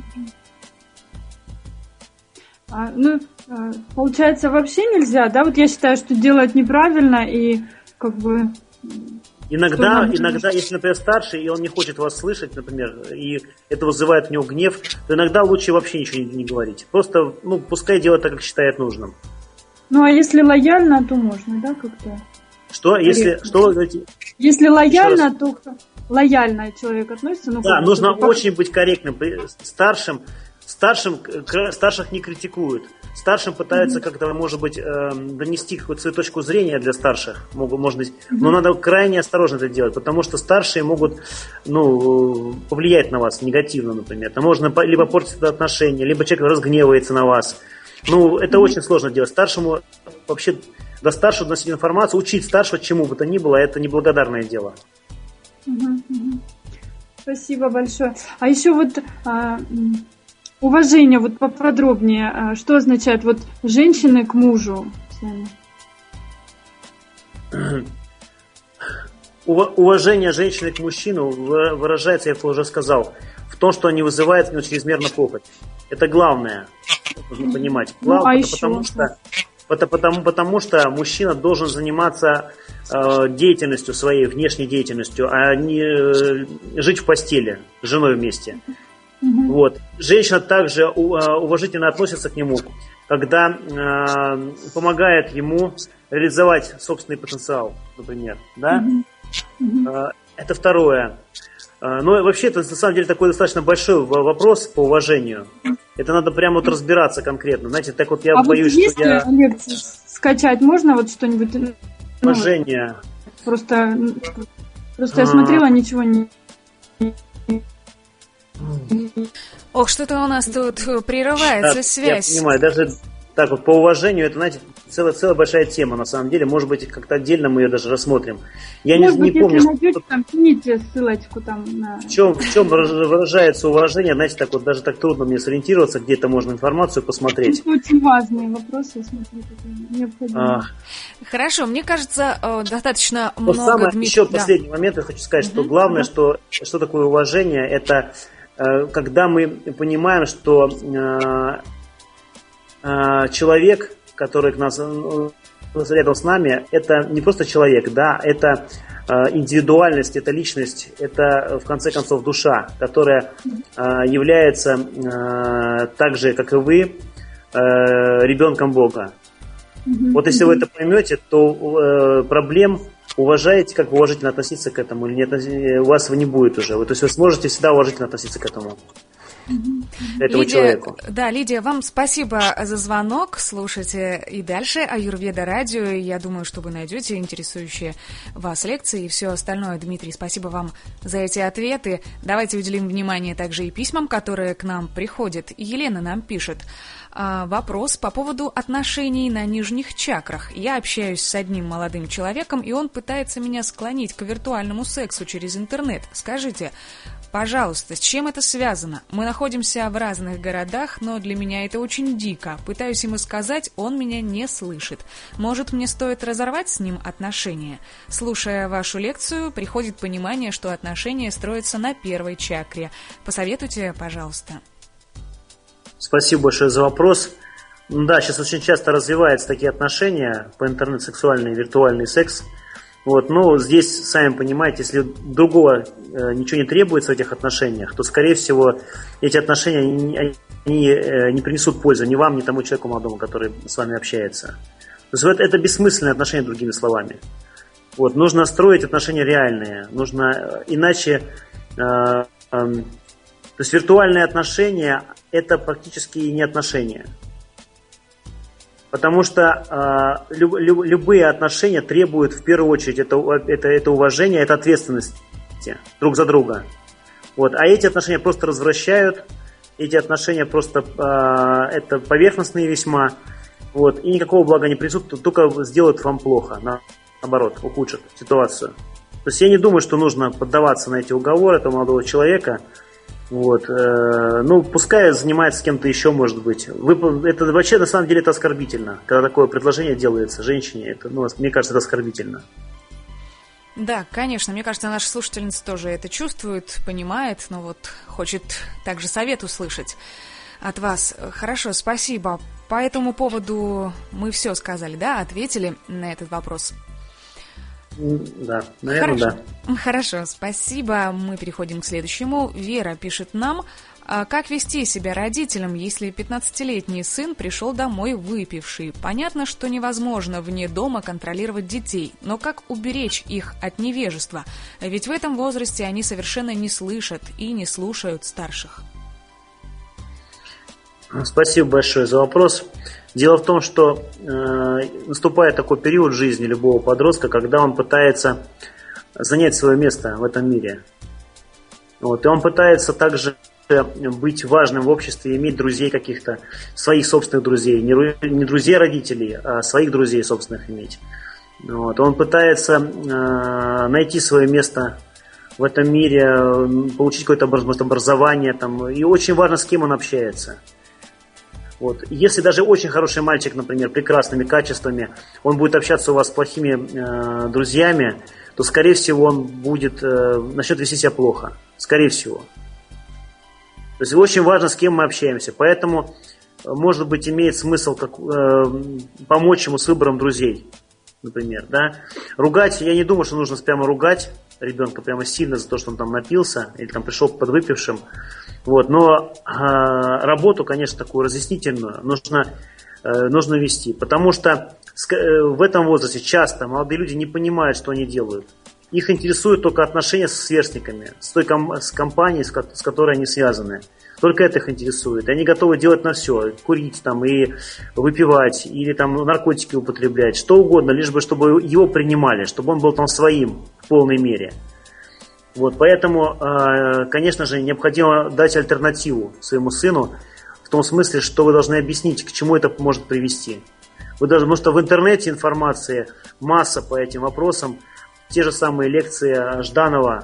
Получается, вообще нельзя, да? Вот я считаю, что делать неправильно и как бы... Иногда, если, например, старший, и он не хочет вас слышать, например, и это вызывает у него гнев, то иногда лучше вообще ничего не говорить. Просто, пускай делает так, как считает нужным. Ну, а если лояльно, то можно, да, как-то? Что? Что вы говорите? Если лояльно, то лояльно человек относится. Да, нужно очень быть корректным. Старших не критикуют. Старшим пытаются как-то, может быть, донести какую-то свою точку зрения для старших. Но надо крайне осторожно это делать, потому что старшие могут повлиять на вас негативно, например. Это можно либо портить это отношения, либо человек разгневается на вас. Это очень сложно делать. Старшему вообще до старшего доносить информацию, учить старшего чему бы то ни было, это неблагодарное дело. Спасибо большое. А еще уважение, поподробнее, что означает женщины к мужу? Уважение женщины к мужчину выражается, я это уже сказал, в том, что они вызывают в него чрезмерно похоть. Это главное, нужно понимать. Потому что мужчина должен заниматься деятельностью своей, внешней деятельностью, а не жить в постели с женой вместе. Вот. Женщина также уважительно относится к нему, когда помогает ему реализовать собственный потенциал, например. Да? Это второе. Но вообще это на самом деле такой достаточно большой вопрос по уважению. Это надо прямо разбираться конкретно. Знаете, так я боюсь, что я... лекции скачать можно что-нибудь? Уважение. Просто я смотрела, ничего не... Ох, что-то у нас тут прерывается связь. Я понимаю, даже так по уважению, это, знаете, целая большая тема, на самом деле. Может быть, как-то отдельно мы ее даже рассмотрим. Я не помню, если найдете, кините ссылочку там на... В чем выражается уважение, знаете, даже так трудно мне сориентироваться, где это можно информацию посмотреть. Это очень важные вопросы, я смотрю, необходимо. Хорошо, мне кажется, достаточно много... Еще последний момент я хочу сказать, что главное, что такое уважение, это когда мы понимаем, что человек, который рядом с нами, это не просто человек, да, это индивидуальность, это личность, это в конце концов душа, которая является так же, как и вы, ребенком Бога. Вот если вы это поймете, то проблем уважаете, как уважительно относиться к этому или нет, у вас не будет уже. То есть вы сможете всегда уважительно относиться к этому. Этому человеку. Да, Лидия, вам спасибо за звонок. Слушайте и дальше Аюрведа радио. Я думаю, что вы найдете интересующие вас лекции и все остальное. Дмитрий, спасибо вам за эти ответы. Давайте уделим внимание также и письмам, которые к нам приходят. Елена нам пишет. Вопрос по поводу отношений на нижних чакрах. Я общаюсь с одним молодым человеком, и он пытается меня склонить к виртуальному сексу через интернет. Скажите, пожалуйста, с чем это связано? Мы находимся в разных городах, но для меня это очень дико. Пытаюсь ему сказать, он меня не слышит. Может, мне стоит разорвать с ним отношения? Слушая вашу лекцию, приходит понимание, что отношения строятся на первой чакре. Посоветуйте, пожалуйста. Спасибо большое за вопрос. Да, сейчас очень часто развиваются такие отношения по интернету, сексуальный, виртуальный секс. Вот, но здесь, сами понимаете, если другого ничего не требуется в этих отношениях, то, скорее всего, эти отношения они не принесут пользы ни вам, ни тому человеку молодому, который с вами общается. То есть это бессмысленные отношения, другими словами. Вот, нужно строить отношения реальные. Нужно, иначе... То есть виртуальные отношения – это практически не отношения. Потому что любые отношения требуют в первую очередь это уважения, это ответственности друг за друга. Вот. А эти отношения просто развращают, эти отношения просто это поверхностные весьма. Вот. И никакого блага не принесут, только сделают вам плохо, наоборот, ухудшат ситуацию. То есть я не думаю, что нужно поддаваться на эти уговоры этого молодого человека. Вот. Ну, пускай занимается с кем-то еще, может быть. Это вообще, на самом деле, это оскорбительно. Когда такое предложение делается женщине, это, ну, мне кажется, это оскорбительно. Да, конечно, мне кажется, наша слушательница тоже это чувствует, понимает, но вот хочет также совет услышать от вас. Хорошо, спасибо. По этому поводу мы все сказали, да, ответили на этот вопрос? Да, наверное, хорошо. Да. Хорошо, спасибо. Мы переходим к следующему. Вера пишет нам, как вести себя родителям, если 15-летний сын пришел домой выпивший. Понятно, что невозможно вне дома контролировать детей, но как уберечь их от невежества? Ведь в этом возрасте они совершенно не слышат и не слушают старших. Спасибо большое за вопрос. Дело в том, что наступает такой период в жизни любого подростка, когда он пытается занять свое место в этом мире. Вот. И он пытается также быть важным в обществе, иметь друзей каких-то, своих собственных друзей, не друзей родителей, а своих друзей собственных иметь. Вот. Он пытается найти свое место в этом мире, получить какое-то образование. Там, и очень важно, с кем он общается. Вот. Если даже очень хороший мальчик, например, прекрасными качествами, он будет общаться у вас с плохими друзьями, то, скорее всего, он начнет вести себя плохо. Скорее всего. То есть очень важно, с кем мы общаемся. Поэтому, может быть, имеет смысл помочь ему с выбором друзей, например. Да? Ругать, я не думаю, что нужно прямо ругать ребенка прямо сильно за то, что он там напился или там пришел подвыпившим. Вот. Но работу, конечно, такую разъяснительную нужно вести. Потому что в этом возрасте часто молодые люди не понимают, что они делают. Их интересуют только отношения с сверстниками, с компанией, с которой они связаны. Только это их интересует. И они готовы делать на все. Курить там и выпивать, или там наркотики употреблять, что угодно, лишь бы чтобы его принимали, чтобы он был там своим в полной мере. Вот, поэтому, конечно же, необходимо дать альтернативу своему сыну, в том смысле, что вы должны объяснить, к чему это может привести. Потому что в интернете информации масса по этим вопросам, те же самые лекции Жданова,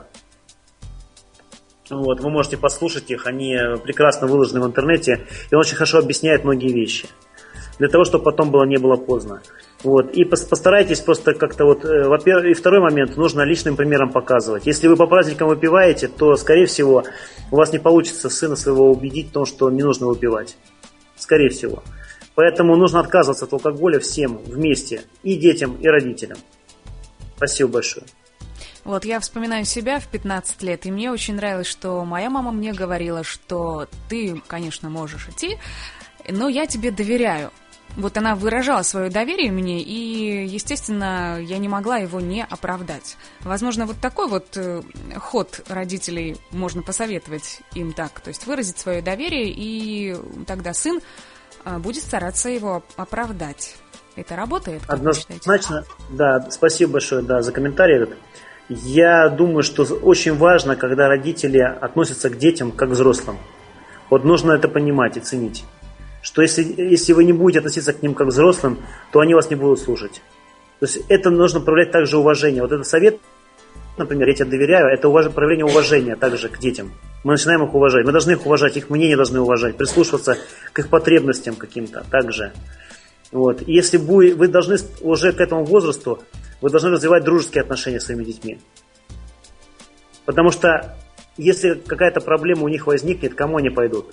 вот, вы можете послушать их, они прекрасно выложены в интернете, и он очень хорошо объясняет многие вещи, для того, чтобы потом не было поздно. Вот. И постарайтесь просто как-то во-первых, и второй момент, нужно личным примером показывать. Если вы по праздникам выпиваете, то, скорее всего, у вас не получится сына своего убедить в том, что не нужно выпивать. Скорее всего. Поэтому нужно отказываться от алкоголя всем вместе, и детям, и родителям. Спасибо большое. Вот я вспоминаю себя в 15 лет, и мне очень нравилось, что моя мама мне говорила, что ты, конечно, можешь идти, но я тебе доверяю. Вот она выражала свое доверие мне, и, естественно, я не могла его не оправдать. Возможно, вот такой вот ход родителей можно посоветовать им так, то есть выразить свое доверие, и тогда сын будет стараться его оправдать. Это работает? Однозначно, да, спасибо большое, да, за комментарий этот. Я думаю, что очень важно, когда родители относятся к детям как к взрослым. Вот нужно это понимать и ценить. что если вы не будете относиться к ним как к взрослым, то они вас не будут слушать. То есть это нужно проявлять также уважение. Вот этот совет, например, я тебе доверяю, это проявление уважения также к детям. Мы начинаем их уважать. Мы должны их уважать, их мнение должны уважать, прислушиваться к их потребностям каким-то также. Вот. И если вы должны уже к этому возрасту, вы должны развивать дружеские отношения с своими детьми. Потому что если какая-то проблема у них возникнет, кому они пойдут?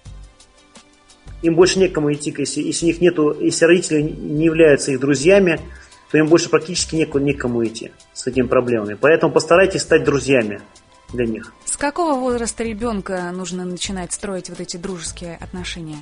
Им больше некому идти, если у них нету, если родители не являются их друзьями, то им больше практически некому идти с этими проблемами. Поэтому постарайтесь стать друзьями для них. С какого возраста ребенка нужно начинать строить вот эти дружеские отношения?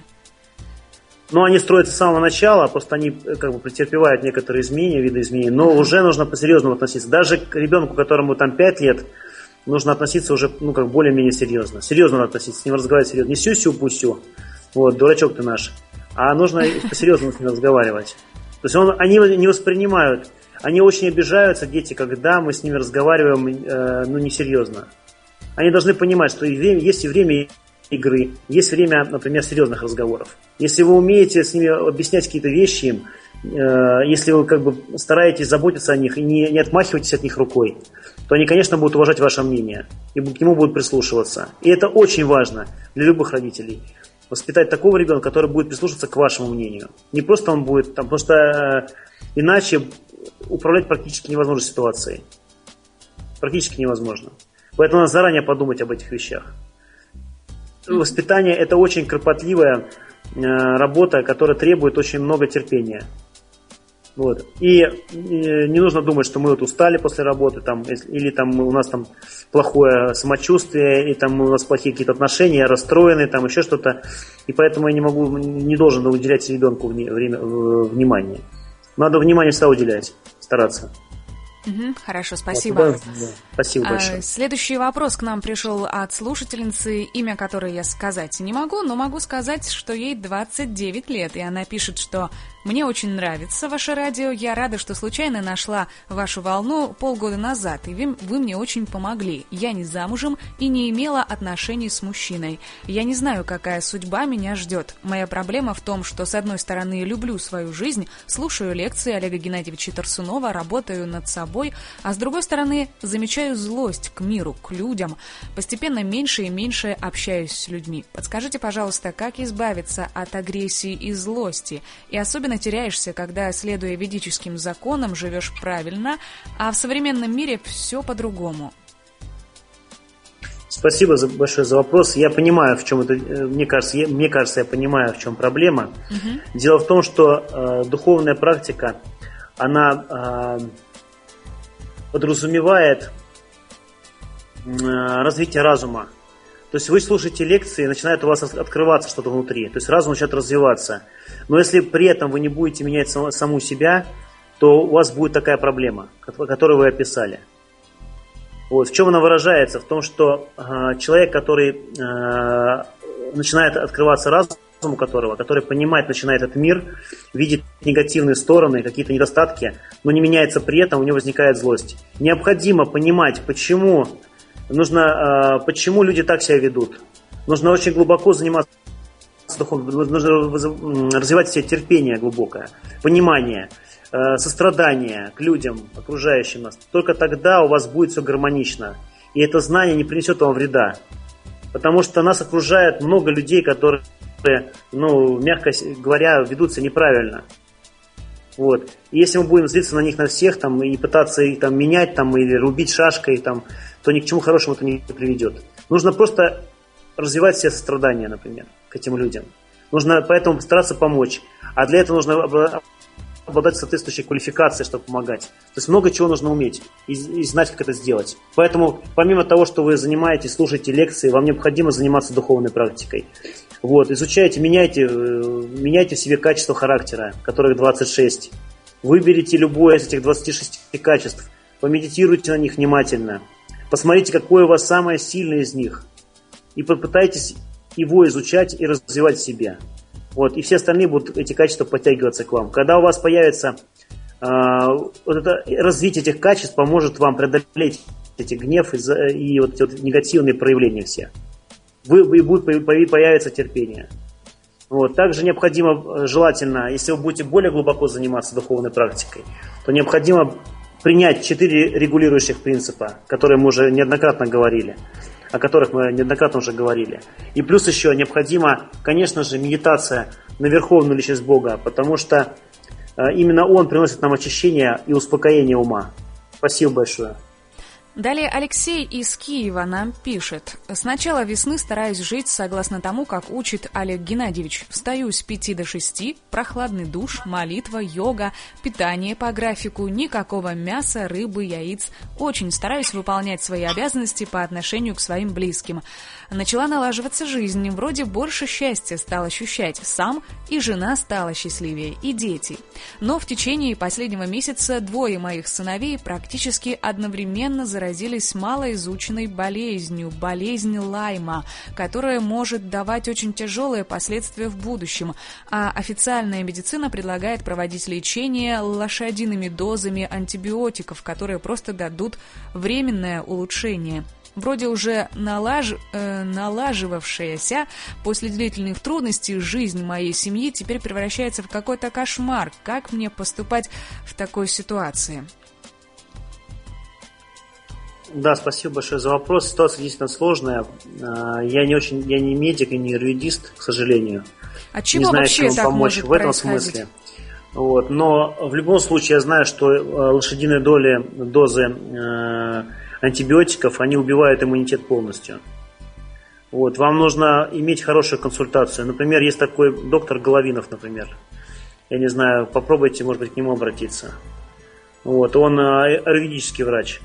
Ну, они строятся с самого начала, просто они как бы претерпевают некоторые изменения, виды изменений, но уже нужно по-серьезному относиться. Даже к ребенку, которому там 5 лет, нужно относиться уже, ну, как более-менее серьезно. Серьезно надо относиться, с ним разговаривать серьезно. Не сю-сю-пусю, вот, дурачок ты наш. А нужно по-серьезному с ним разговаривать. То есть они не воспринимают, они очень обижаются, дети, когда мы с ними разговариваем, несерьезно. Они должны понимать, что есть и время игры, есть время, например, серьезных разговоров. Если вы умеете с ними объяснять какие-то вещи им, если вы как бы стараетесь заботиться о них и не отмахиваетесь от них рукой, то они, конечно, будут уважать ваше мнение и к нему будут прислушиваться. И это очень важно для любых родителей. Воспитать такого ребенка, который будет прислушиваться к вашему мнению. Не просто он будет там, потому что иначе управлять практически невозможно ситуацией. Практически невозможно. Поэтому надо заранее подумать об этих вещах. Воспитание – это очень кропотливая работа, которая требует очень много терпения. Вот. И не нужно думать, что мы вот устали после работы, там, или там, у нас там плохое самочувствие, и там у нас плохие какие-то отношения, расстроены, там еще что-то. И поэтому я не должен уделять ребенку внимание. Надо внимание всегда уделять, стараться. Хорошо, спасибо. Спасибо большое. Следующий вопрос к нам пришел от слушательницы, имя которой я сказать не могу, но могу сказать, что ей 29 лет, и она пишет, что «Мне очень нравится ваше радио, я рада, что случайно нашла вашу волну полгода назад, и вы мне очень помогли. Я не замужем и не имела отношений с мужчиной. Я не знаю, какая судьба меня ждет. Моя проблема в том, что с одной стороны люблю свою жизнь, слушаю лекции Олега Геннадьевича Тарсунова, работаю над собой, а с другой стороны замечаю злость к миру, к людям. Постепенно меньше и меньше общаюсь с людьми. Подскажите, пожалуйста, как избавиться от агрессии и злости? И особенно теряешься, когда, следуя ведическим законам, живешь правильно, а в современном мире все по-другому. Спасибо большое за вопрос. Я понимаю, в чем это. Мне кажется, я понимаю, в чем проблема. Дело в том, что духовная практика, она подразумевает развитие разума. То есть вы слушаете лекции, начинает у вас открываться что-то внутри, то есть разум начинает развиваться. Но если при этом вы не будете менять саму себя, то у вас будет такая проблема, которую вы описали. Вот. В чем она выражается? В том, что человек, который начинает открываться разуму который понимает, начинает этот мир, видит негативные стороны, какие-то недостатки, но не меняется при этом, у него возникает злость. Необходимо понимать, почему люди так себя ведут. Нужно очень глубоко заниматься духовным, нужно развивать в себе терпение глубокое, понимание, сострадание к людям, окружающим нас. Только тогда у вас будет все гармонично. И это знание не принесет вам вреда. Потому что нас окружает много людей, которые, мягко говоря, ведут себя неправильно. Вот. И если мы будем злиться на них на всех там, и пытаться их там, менять там, или рубить шашкой, там, то ни к чему хорошему это не приведет. Нужно просто развивать все сострадания, например, к этим людям. Нужно поэтому постараться помочь. А для этого нужно обладать соответствующей квалификацией, чтобы помогать. То есть много чего нужно уметь и знать, как это сделать. Поэтому помимо того, что вы занимаетесь, слушаете лекции, вам необходимо заниматься духовной практикой. Вот, изучайте, меняйте в себе качества характера, которых 26. Выберите любое из этих 26 качеств, помедитируйте на них внимательно, посмотрите, какое у вас самое сильное из них, и попытайтесь его изучать и развивать в себе. Вот, и все остальные будут эти качества подтягиваться к вам. Когда у вас появится развитие этих качеств, поможет вам преодолеть эти гнев и вот эти вот негативные проявления все. Будет появиться терпение. Вот. Также необходимо, желательно, если вы будете более глубоко заниматься духовной практикой, то необходимо принять 4 регулирующих принципа, которые мы уже неоднократно говорили, о которых мы неоднократно уже говорили. И плюс еще необходима, конечно же, медитация на Верховную Личность Бога, потому что именно Он приносит нам очищение и успокоение ума. Спасибо большое. Далее Алексей из Киева нам пишет. С начала весны стараюсь жить согласно тому, как учит Олег Геннадьевич. Встаю с 5 до 6, прохладный душ, молитва, йога, питание по графику, никакого мяса, рыбы, яиц. Очень стараюсь выполнять свои обязанности по отношению к своим близким. Начала налаживаться жизнь, вроде больше счастья стал ощущать сам, и жена стала счастливее, и дети. Но в течение последнего месяца 2 моих сыновей практически одновременно заразились малоизученной болезнью, болезнь Лайма, которая может давать очень тяжелые последствия в будущем, а официальная медицина предлагает проводить лечение лошадиными дозами антибиотиков, которые просто дадут временное улучшение. Вроде уже налаживавшаяся после длительных трудностей жизнь моей семьи теперь превращается в какой-то кошмар. Как мне поступать в такой ситуации? Да, спасибо большое за вопрос. Ситуация действительно сложная. Я не медик и не юридист, к сожалению. От чего не знаю, вообще чем так помочь может в этом происходить? смысле. Вот. Но в любом случае я знаю, что лошадиные дозы антибиотиков, они убивают иммунитет полностью. Вот. Вам нужно иметь хорошую консультацию. Например, есть такой доктор Головинов, например. Я не знаю, попробуйте, может быть, к нему обратиться. Вот. Он аюрведический врач.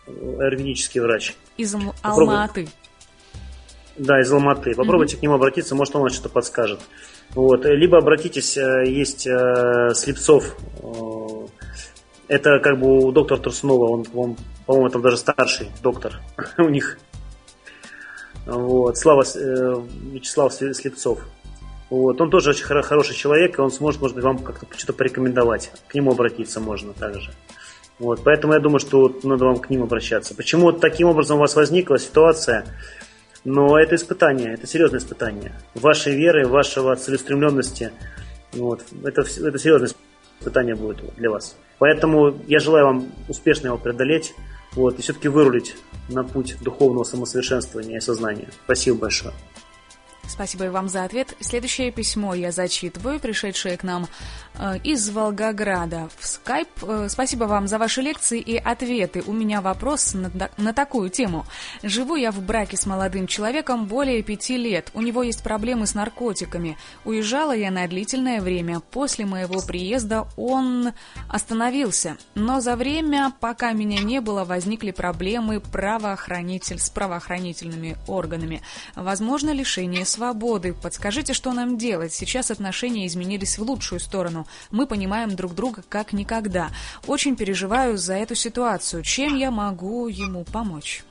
Из Алматы. Да, из Алматы. Попробуйте к нему обратиться, может, он вам что-то подскажет. Вот. Либо обратитесь, есть Слепцов. Это как бы у доктора Турсунова, он, по-моему, там даже старший доктор у них. Вот. Вячеслав Слепцов. Вот. Он тоже очень хороший человек, и он сможет, может быть, вам как-то что-то порекомендовать. К нему обратиться можно также. Вот. Поэтому я думаю, что надо вам к ним обращаться. Почему таким образом у вас возникла ситуация? Но это испытание, это серьезное испытание. Вашей веры, вашего целеустремленности. Вот. Это серьезное испытание будет для вас. Поэтому я желаю вам успешно его преодолеть, вот, и все-таки вырулить на путь духовного самосовершенствования и сознания. Спасибо большое. Спасибо и вам за ответ. Следующее письмо я зачитываю, пришедшее к нам из Волгограда в скайп. Спасибо вам за ваши лекции и ответы. У меня вопрос на такую тему. Живу я в браке с молодым человеком более 5 лет. У него есть проблемы с наркотиками. Уезжала я на длительное время. После моего приезда он остановился. Но за время, пока меня не было, возникли проблемы с правоохранительными органами. Возможно, лишение свободы. Подскажите, что нам делать? Сейчас отношения изменились в лучшую сторону. Мы понимаем друг друга как никогда. Очень переживаю за эту ситуацию. Чем я могу ему помочь?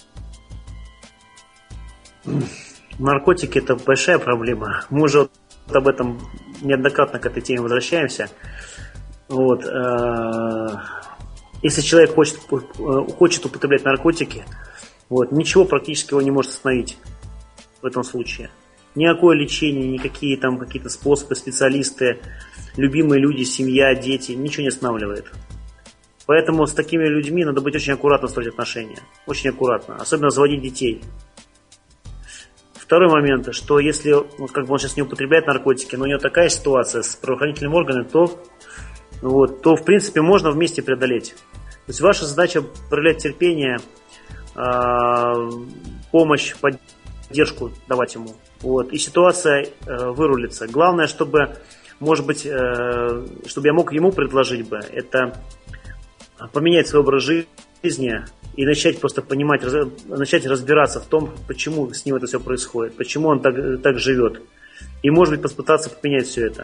Наркотики – это большая проблема. Мы уже об этом неоднократно к этой теме возвращаемся. Вот. Если человек хочет употреблять наркотики, вот, ничего практически его не может остановить в этом случае. Никакое лечение, никакие там какие-то способы, специалисты, любимые люди, семья, дети, ничего не останавливает. Поэтому с такими людьми надо быть очень аккуратно строить отношения. Очень аккуратно. Особенно заводить детей. Второй момент, что если как бы он сейчас не употребляет наркотики, но у него такая ситуация с правоохранительными органами, то в принципе можно вместе преодолеть. То есть ваша задача проявлять терпение, помощь, поддержку давать ему. Вот, и ситуация вырулится. Главное, чтобы, может быть, чтобы я мог ему предложить бы, это поменять свой образ жизни и начать просто понимать, начать разбираться в том, почему с ним это все происходит, почему он так живет. И, может быть, попытаться поменять все это.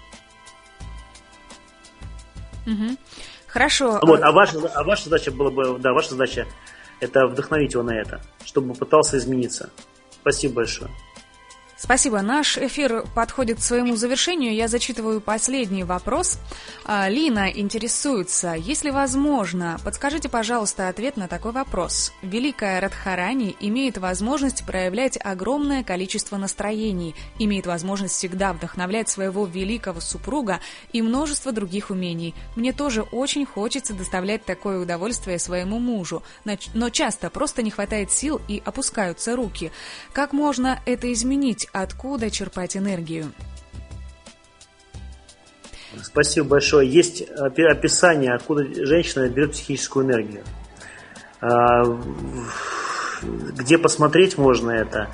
Угу. Хорошо. Вот, а ваша задача была бы, да, ваша задача это вдохновить его на это, чтобы пытался измениться. Спасибо большое. Спасибо. Наш эфир подходит к своему завершению. Я зачитываю последний вопрос. Лина интересуется, если возможно, подскажите, пожалуйста, ответ на такой вопрос. Великая Радхарани имеет возможность проявлять огромное количество настроений, имеет возможность всегда вдохновлять своего великого супруга и множество других умений. Мне тоже очень хочется доставлять такое удовольствие своему мужу, но часто просто не хватает сил и опускаются руки. Как можно это изменить? Откуда черпать энергию? Спасибо большое. Есть описание, откуда женщина берет психическую энергию. Где посмотреть можно это?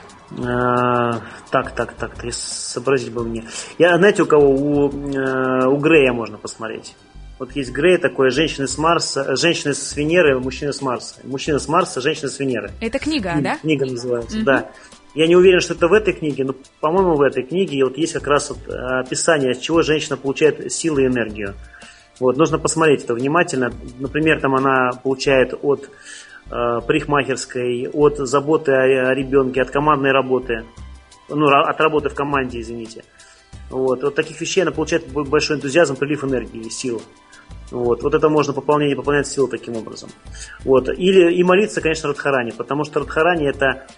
Так, сообразить бы мне. Знаете, у кого? У Грея можно посмотреть. Вот есть Грей такой, женщины с Марса, женщины с Венеры, мужчина с Марса. Мужчина с Марса, женщина с Венеры. Это книга, да? Книга называется, да. Я не уверен, что это в этой книге, но, по-моему, в этой книге вот есть как раз вот описание, от чего женщина получает силы и энергию. Вот, нужно посмотреть это внимательно. Например, там она получает от парикмахерской, от заботы о ребенке, от командной работы, от работы в команде, извините. Вот таких вещей она получает большой энтузиазм, прилив энергии и сил. Вот это можно пополнять силы таким образом. Вот. И молиться, конечно, Радхарани, потому что Радхарани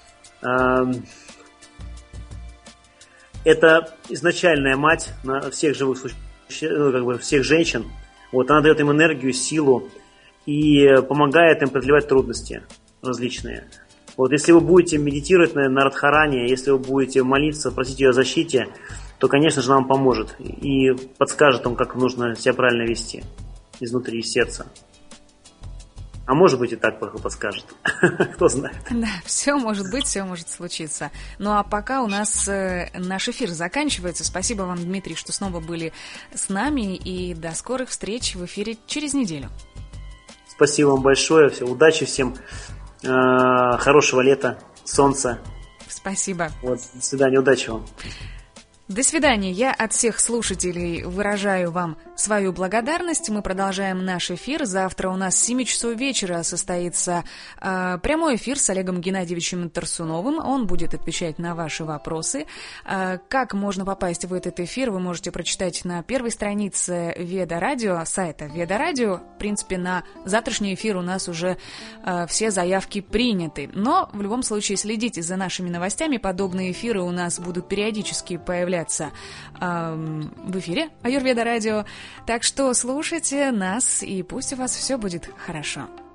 это изначальная мать на всех живых существ, всех женщин. Вот, она дает им энергию, силу и помогает им преодолевать трудности различные. Вот, если вы будете медитировать на Радхарани, если вы будете молиться, просить ее о защите, то, конечно же, она вам поможет и подскажет вам, как нужно себя правильно вести изнутри, из сердца. А может быть и так подскажет. Кто знает. Да, все может быть, все может случиться. Ну а пока у нас наш эфир заканчивается. Спасибо вам, Дмитрий, что снова были с нами. И до скорых встреч в эфире через неделю. Спасибо вам большое. Удачи всем. Хорошего лета, солнца. Спасибо. До свидания, удачи вам. До свидания. Я от всех слушателей выражаю вам свою благодарность. Мы продолжаем наш эфир. Завтра у нас с 7 часов вечера состоится прямой эфир с Олегом Геннадьевичем Тарсуновым. Он будет отвечать на ваши вопросы. Как можно попасть в этот эфир, вы можете прочитать на первой странице Веда Радио, сайта Веда Радио. В принципе, на завтрашний эфир у нас уже все заявки приняты. Но в любом случае следите за нашими новостями. Подобные эфиры у нас будут периодически появляться в эфире Аюрведа Радио. Так что слушайте нас, и пусть у вас все будет хорошо.